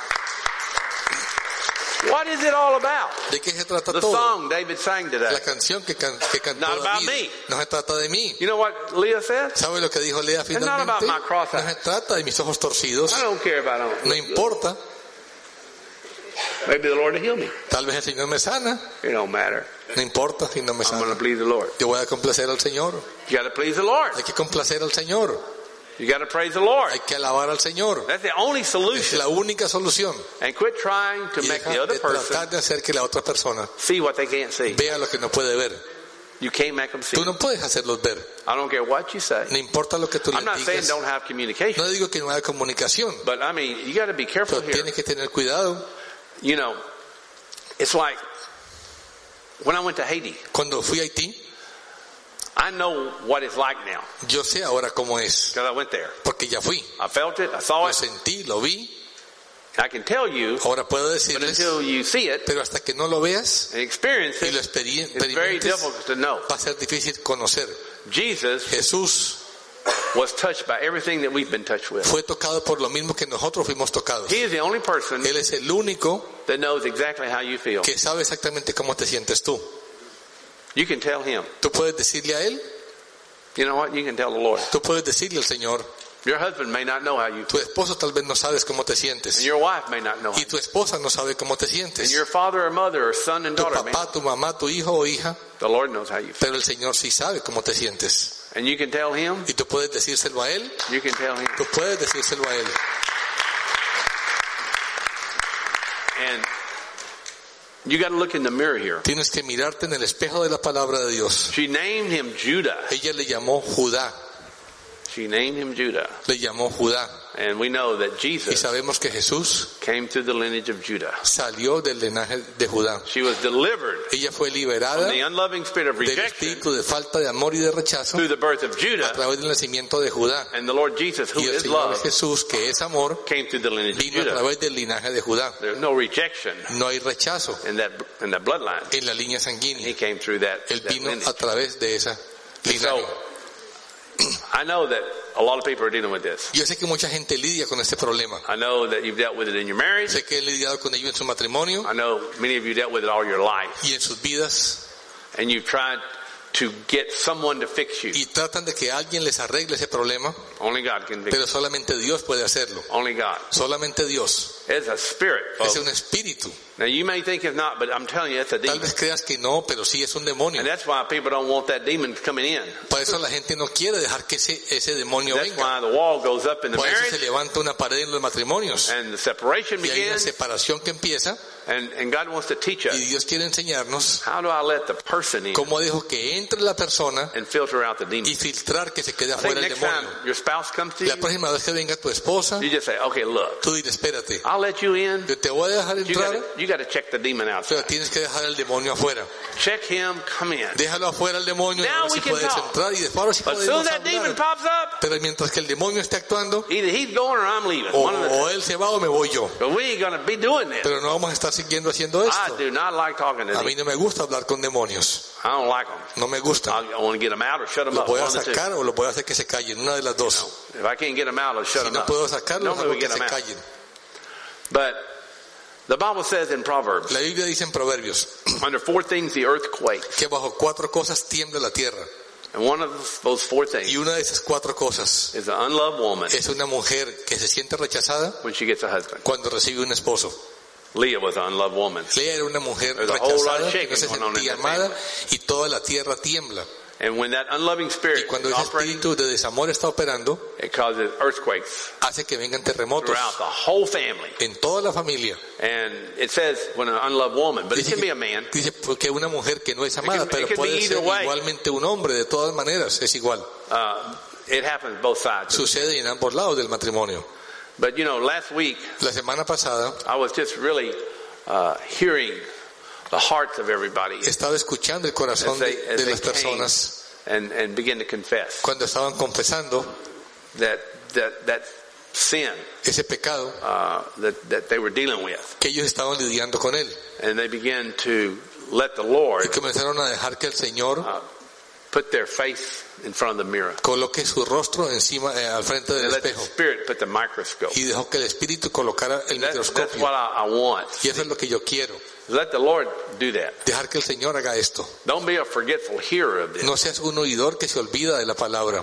What is it all about? ¿De qué se trata The todo? song David sang today. La canción que, can- que cantó Not about David me. no se trata de mí. You know what Leah said? ¿Sabe lo que dijo Lea not finalmente? about my cross No eyes. se trata de mis ojos torcidos. I don't care if I don't. No importa. Maybe the Lord will heal me. Tal vez el Señor me sana. It don't matter. No importa si no me I'm going sana. to please the Lord. Yo voy a complacer al Señor. You got to please the Lord. Hay que complacer al Señor. You got to praise the Lord. Hay que alabar al Señor. That's the only Es solution. la única solución. And quit trying to Y make deja the other de person tratar de hacer que la otra persona see what they can't see. vea lo que no puede ver. You can't make them see. Tú no puedes hacerlos ver. I don't care what you say. No importa lo que tú I'm les not saying digas. don't have communication, No digo que no haya comunicación, but I mean, you got to be careful pero here. tienes que tener cuidado. You know, it's like when I went to Haiti, Cuando fui a Haití, I know what it's like now yo sé ahora cómo es, because I went there. porque ya fui. I felt it, I saw Lo it. sentí, lo vi. I can tell you, Ahora puedo but decirles, until you see it pero hasta que no lo veas and experience y lo it, experi- it's very experimentes, difficult to know. va a ser difícil conocer. Jesus Jesús was touched by everything that we've been touched with. fue tocado por lo mismo que nosotros fuimos tocados. He is the only person Él es el único that knows exactly how you feel. que sabe exactamente cómo te sientes tú. You can tell him. Tú puedes decirle a Él, You know what? You can tell the Lord. tú puedes decirle al Señor, Your husband may not know how you tu feel. esposo tal vez no sabes cómo te And sientes. your wife may not know how Y you tu esposa no sabe cómo te feel. And sientes. your father or mother or son and Tu daughter may. papá, tu mamá, tu hijo o hija, The Lord knows how you feel. pero el Señor sí sabe cómo te sientes. And you can tell him. Y tú puedes decírselo a Él, You can tell him. tú puedes decírselo a Él. And you got to look in the mirror here. Tienes que mirarte en el espejo de la palabra de Dios. She named him Judah. Ella le llamó Judá. She She named him Judah. Le llamó Judá. And we know that Y Jesus sabemos que Jesús came through the lineage of Judah. salió del linaje de Judá. She was delivered Ella fue from liberada the unloving spirit of del rejection espíritu de falta de amor y de rechazo through the birth of a Judah, través del nacimiento de Judá. and the Lord Jesus, who Y el is Señor love, Jesús, que es amor, came through the lineage of vino a Judah. través del linaje de Judá. There's no rejection No hay rechazo in that in that bloodline. en la línea He sanguínea. came through that, Él that vino lineage. a través de esa So, linaje. I know that a lot of people are dealing with this. Yo sé que mucha gente lidia con este problema. I know that you've dealt with it in your marriage. Sé que he lidiado con ello en su matrimonio I know many of you dealt with it all your life. y en sus vidas, And you've tried to get someone to fix you. y tratan de que alguien les arregle ese problema, Only God can fix pero it. solamente Dios puede hacerlo. Only God. Solamente Dios. It's a spirit, Es folks. un espíritu. Now you may think it's not, but I'm telling you, it's a Tal demon. vez creas que no, pero sí es un demonio. And that's why people don't want that demon coming in. Por eso la gente no quiere dejar que ese, ese demonio That's venga. why the wall goes up in the Por eso se marriage, levanta una pared en los matrimonios. and the separation Y hay una begins, separación que empieza, and, and God wants to teach y us, Dios quiere enseñarnos how do I let the person in cómo dijo que entre la persona and filter out the demon? y filtrar que se quede I think afuera el next time demonio. your spouse comes to you, La próxima vez que venga tu esposa, you just say, okay, look, tú dices, espérate, I'll let you in. yo te voy a dejar You entrar, gotta, you gotta check the demon pero outside. tienes que dejar el demonio afuera. Check him, come in. Déjalo afuera el demonio y Now a ver we si can puedes talk. entrar y después ahora sí But as soon podemos as that demon hablar. pops up, Pero mientras que el demonio esté actuando, either he's going or I'm leaving. o, One of the o él se va o me voy yo. But we ain't gonna be doing this. Pero no vamos a estar siguiendo haciendo I esto. do not like talking to A them. mí no me gusta hablar con demonios. I don't like them. No me gusta. I, I want to get them out or shut them Los up. voy One a of the two. sacar o los voy a hacer que se callen. Una de las dos. If I can't get them out, I'll shut Si them no up. puedo sacarlos, Normally hago we que get se them out. callen. But the Bible says in Proverbs, La Biblia dice en Proverbios under four things the earth quakes. que bajo cuatro cosas tiembla la tierra. And one of those four Y things una de esas cuatro cosas is an unloved woman es una mujer que se siente rechazada when she gets a husband. cuando recibe un esposo. Leah was an unloved woman. Lea era una mujer There's a whole lot of rechazada que no se shaking going on in sentía that amada family. y toda la tierra tiembla. And when that unloving Y spirit cuando is ese operating, espíritu de desamor está operando, it causes earthquakes hace que vengan terremotos throughout the whole family. en toda la familia. And it says when an unloved woman, but it Dice can be que, a man. dice que una mujer que no es amada, It can- it pero can be puede either ser way. igualmente un hombre, de todas maneras, es igual. Uh, it happens both sides. Sucede en ambos lados del matrimonio. But you know, last week La semana pasada I was just really uh, hearing the hearts of everybody estaba escuchando el corazón as they, de, as de they las personas came and, and begin to confess cuando estaban confesando that that that sin ese pecado uh, that that they were dealing with, que ellos estaban lidiando con él. and they began to let the Lord Y comenzaron a dejar que el Señor uh, put their face in front of the mirror. coloque su rostro encima, eh, al frente del And let the espejo. Spirit put the microscope. Y dejó que el Espíritu colocara el That's, that's microscopio. what I, I want. Y eso es lo que yo quiero. Let the Lord do that. Dejar que el Señor haga esto. Don't be a forgetful hearer of this. No seas un oidor que se olvida de la palabra.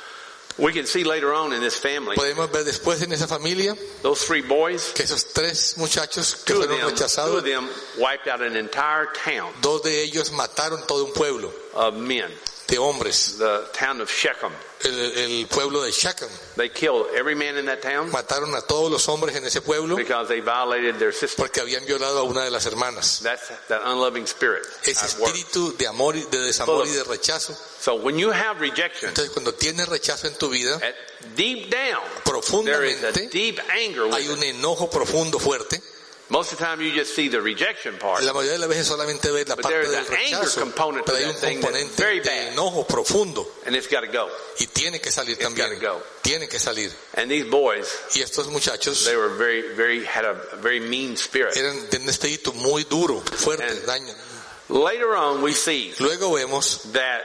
We can see later on in this family, Podemos ver después en esa familia those three boys, que esos tres muchachos que two of fueron them, two rechazados, of them wiped out an entire town dos de ellos mataron todo un pueblo of men. de hombres. The town of Shechem. El, el pueblo de Shechem. They killed every man in that town Mataron a todos los hombres en ese pueblo because they violated their sister. porque habían violado a una de las hermanas. That's that unloving spirit Ese at work. espíritu de amor y de desamor y de rechazo. So when you have rejection, Entonces cuando tienes rechazo en tu vida, at deep down, there is a profundamente deep anger with hay it. un enojo profundo fuerte. Most of the time you just see the rejection part. La mayoría de las veces solamente ves la But parte there is del an anger rechazo, component to pero hay that un thing that's componente very de bad. enojo profundo And it's got to go. y tiene que salir It's también. gotta go. Tiene que salir. And these boys, Y estos muchachos they were very, very, had a very mean spirit. eran de un espíritu muy duro, fuerte, And- daño. Later on we see Luego vemos that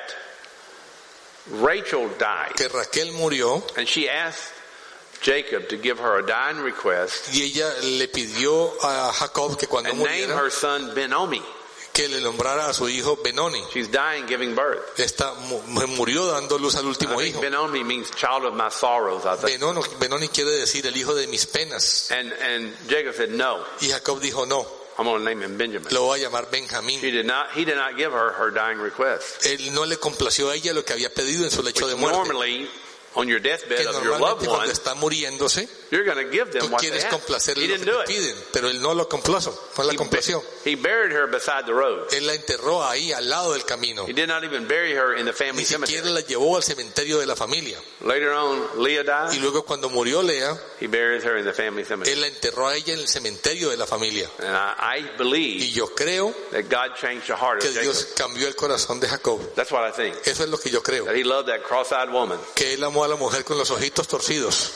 Rachel died. que Raquel murió And she asked Jacob to give her a dying request y ella le pidió a Jacob que cuando and name muriera her son Ben-Omi. que le nombrara a su hijo Benoni. She's dying giving birth. Esta mu- murió dando luz al I último think hijo. Ben-Omi means child of my sorrows, I think. Benoni, Benoni quiere decir el hijo de mis penas. And, and Jacob said, no, Y Jacob dijo no, I'm going to name him Benjamin. lo voy a llamar Benjamín. She did not, he did not give her her dying request. Él no le complació a ella lo que había pedido en su lecho de Which muerte. normally, on your deathbed Que of your loved normalmente cuando one, está muriéndose, You're going to give them Tú what they quieres have. complacerle He lo didn't que do te it. piden, pero él no lo complazo, no la He, complació. he buried her beside the road. Él la enterró ahí al lado del camino. He did not even bury her in the family Ni siquiera cemetery. la llevó al cementerio de la familia. Later on, Leah Y died. luego cuando murió Lea, He buried her in the family cemetery. él la enterró a ella en el cementerio de la familia. And I, I Y believe yo creo that God changed the heart que of Jacob. Dios cambió el corazón de Jacob. That's what I think. Eso es lo que yo creo. That he loved that cross-eyed woman. Que él amó a la mujer con los ojitos torcidos.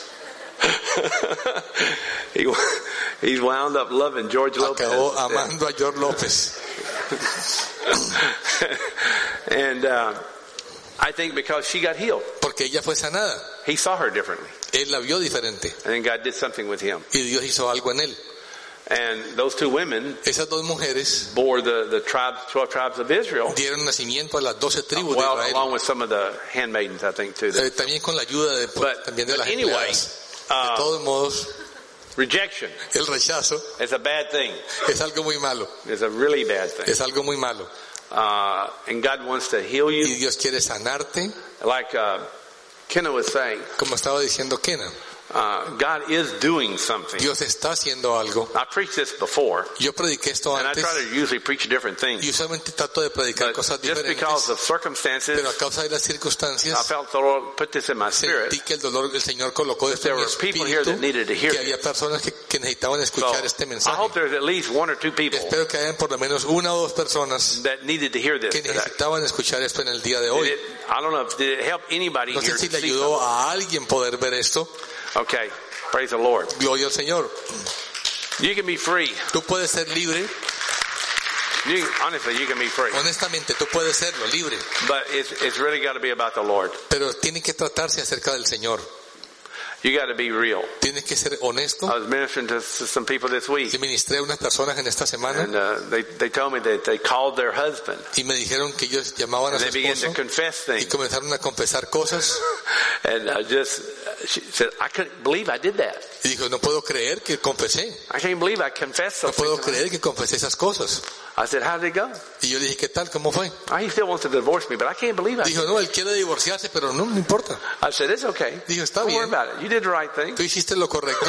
he, he's wound up loving George Lopez. Acabó amando a George López. And uh, I think because she got healed, Porque ella fue sanada. he saw her differently. Él la vio diferente. And then God did something with him. Y Dios hizo algo en él. And those two women Esas dos mujeres bore the, the tribes, twelve tribes of Israel. dieron nacimiento a las doce tribus de Well, Israel. along with some of the handmaidens, I think, too. Eh, también con la ayuda de, pues, But, también de but las anyway, empleadas. De uh, todos modos, rejection el rechazo is a bad thing. es algo muy malo. It's a really bad thing. Es algo muy malo. Uh, and God wants to heal Y you. Dios quiere sanarte, Like uh, Kenna was saying, como estaba diciendo Kena. uh, God is doing something. Dios está haciendo algo. I preached this before, Yo prediqué esto and I antes try to usually preach different things. y usualmente trato de predicar But cosas just because diferentes, of circumstances, pero a causa de las I circunstancias felt the Lord put this in my spirit. sentí que el dolor el Señor colocó esto There en mi were people here that espíritu, needed to hear que había this. personas que, que necesitaban So escuchar este I mensaje. hope there's at least one or two people Espero que hayan por lo menos una o dos personas that needed to hear this que today. necesitaban escuchar esto en el día de Did hoy. it, I don't know if did it help anybody No here sé si to le see ayudó something. a alguien poder ver esto. Okay, praise the Lord. Gloria al Señor. You can be free. Tú puedes ser libre. You can, honestly, you can be free. Honestamente, tú puedes serlo, libre. But it's, it's really got to be about the Lord. Pero tiene que tratarse acerca del Señor. You got to be real. Tienes que ser honesto. I was ministering to, to some people this week, Le ministré a unas personas en esta semana and uh, they, they told me that they called their husband, y me dijeron que ellos llamaban a and su they began to esposo confess y things. comenzaron a confesar cosas. And I just, she said, I couldn't believe I did that. Y dijo, no puedo creer que confesé. I can't believe I confessed No puedo something. creer que confesé esas cosas. I said, how did it go? Y yo le dije, ¿qué tal? ¿Cómo fue? Oh, he still wants to divorce me, but I can't believe I Dijo, no, él quiere divorciarse, pero no me importa. I said, it's okay. Dijo, está Don't worry bien. about it. You did the right thing. Tú hiciste lo correcto.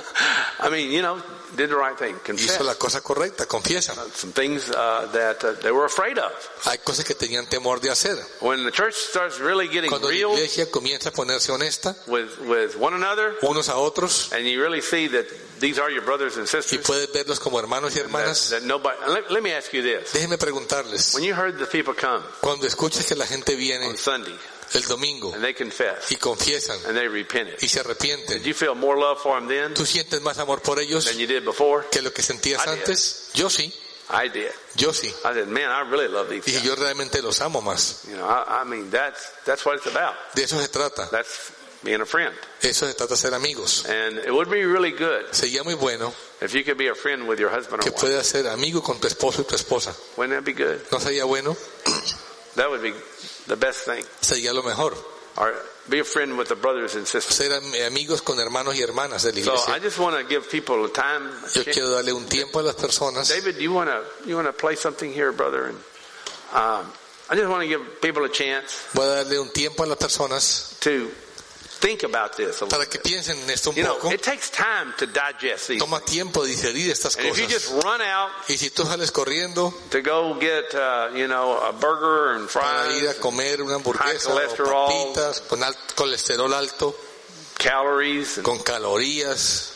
I mean, you know, did the right thing. Hizo Confess. la cosa correcta, confiesa. Some things uh, that uh, they were afraid of. Hay cosas que tenían temor de hacer. When the church starts really getting Cuando la real iglesia comienza a ponerse honesta with, with one another, unos a otros and you really see that these are your brothers and y sisters, puedes verlos como hermanos y that, hermanas, that nobody, and let, let me ask you this. déjeme preguntarles, When you heard the people come cuando escuches que la gente viene on Sunday el domingo and they confess y confiesan and they repented, y se arrepienten, did you feel more love for them then ¿tú sientes más amor por ellos than you did before? que lo que sentías I did. antes? Yo sí, I did. yo sí. I said, man, I really love these Y guys. yo realmente los amo más. You know, I, I mean, that's, that's what it's about. De eso se trata. That's being a friend. Eso se trata de ser amigos. And it would be really good Sería muy bueno if you could be a friend with your husband or que wife. puedas ser amigo con tu esposo y tu esposa. Wouldn't that be good? ¿No sería bueno? That would be the best thing. Sería lo mejor. Or be a friend with the brothers and sisters. Ser am- amigos con hermanos y hermanas de la So I iglesia. just want to give people a time. Yo quiero darle un tiempo a las personas. David, you want to you want to play something here, brother? And um, I just want to give people a chance Voy a darle un tiempo a las personas to think about this a little para que bit. piensen en esto un You know, poco. it takes time to digest these. Toma tiempo de digerir estas And if you cosas. just run out Y si tú sales corriendo to go get, uh, you know, a burger and para ir a fries, comer una hamburguesa high o cholesterol, papitas con alto colesterol alto, calories, and, con calorías,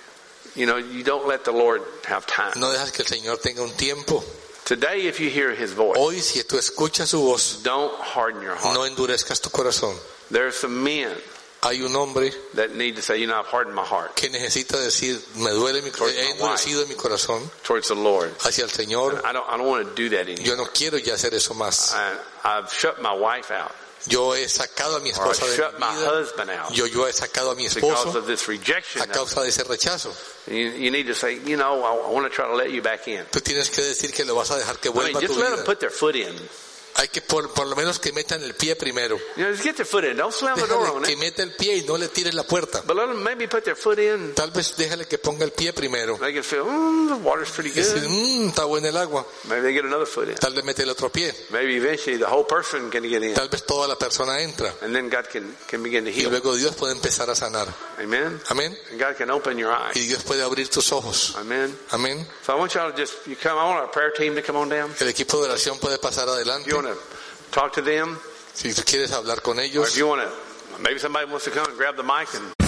you know, you don't let the Lord have time. no dejas que el Señor tenga un tiempo. Today, if you hear His voice, Hoy, si tú escuchas su voz, don't harden your heart. no endurezcas tu corazón. There are some men Hay un hombre that need to say, you know, I've hardened my heart que necesita decir, me duele mi corazón, he endurecido mi corazón towards the Lord. hacia el Señor. I don't, I don't want to do that anymore. Yo no quiero ya hacer eso más. I, I've shut my wife out, Yo he sacado a mi or I've esposa de shut mi my vida. husband out Yo, yo he sacado a mi because esposo of this rejection. a causa de ese rechazo. You, you need to say, you know, I, I want to try to let you back in. Tú tienes que decir que lo vas a dejar que I mean, vuelva a tu just let them vida. put their foot in. Hay que por, por lo menos que metan el pie primero. You know, just get their foot in. Don't slam the door Déjale on que it. meta el pie y no le tires la puerta. But let them maybe put their foot in. Tal vez déjale que ponga el pie primero. They can feel, mm, the water's pretty Y decir, good. mmm, está buena el agua. Maybe they get another foot in. Tal vez mete el otro pie. Maybe eventually the whole person can get in. Tal vez toda la persona entra. And then God can, can begin to Y heal. luego Dios puede empezar a sanar. Amen. Amén. And God can open your eyes. Y Dios puede abrir tus ojos. Amen. Amén. So I want y'all to just, you come, I want our prayer team to come on down. El equipo de oración puede pasar If adelante. you want to talk to them, Si tú quieres hablar con or if ellos. you want to, maybe somebody wants to come and grab the mic and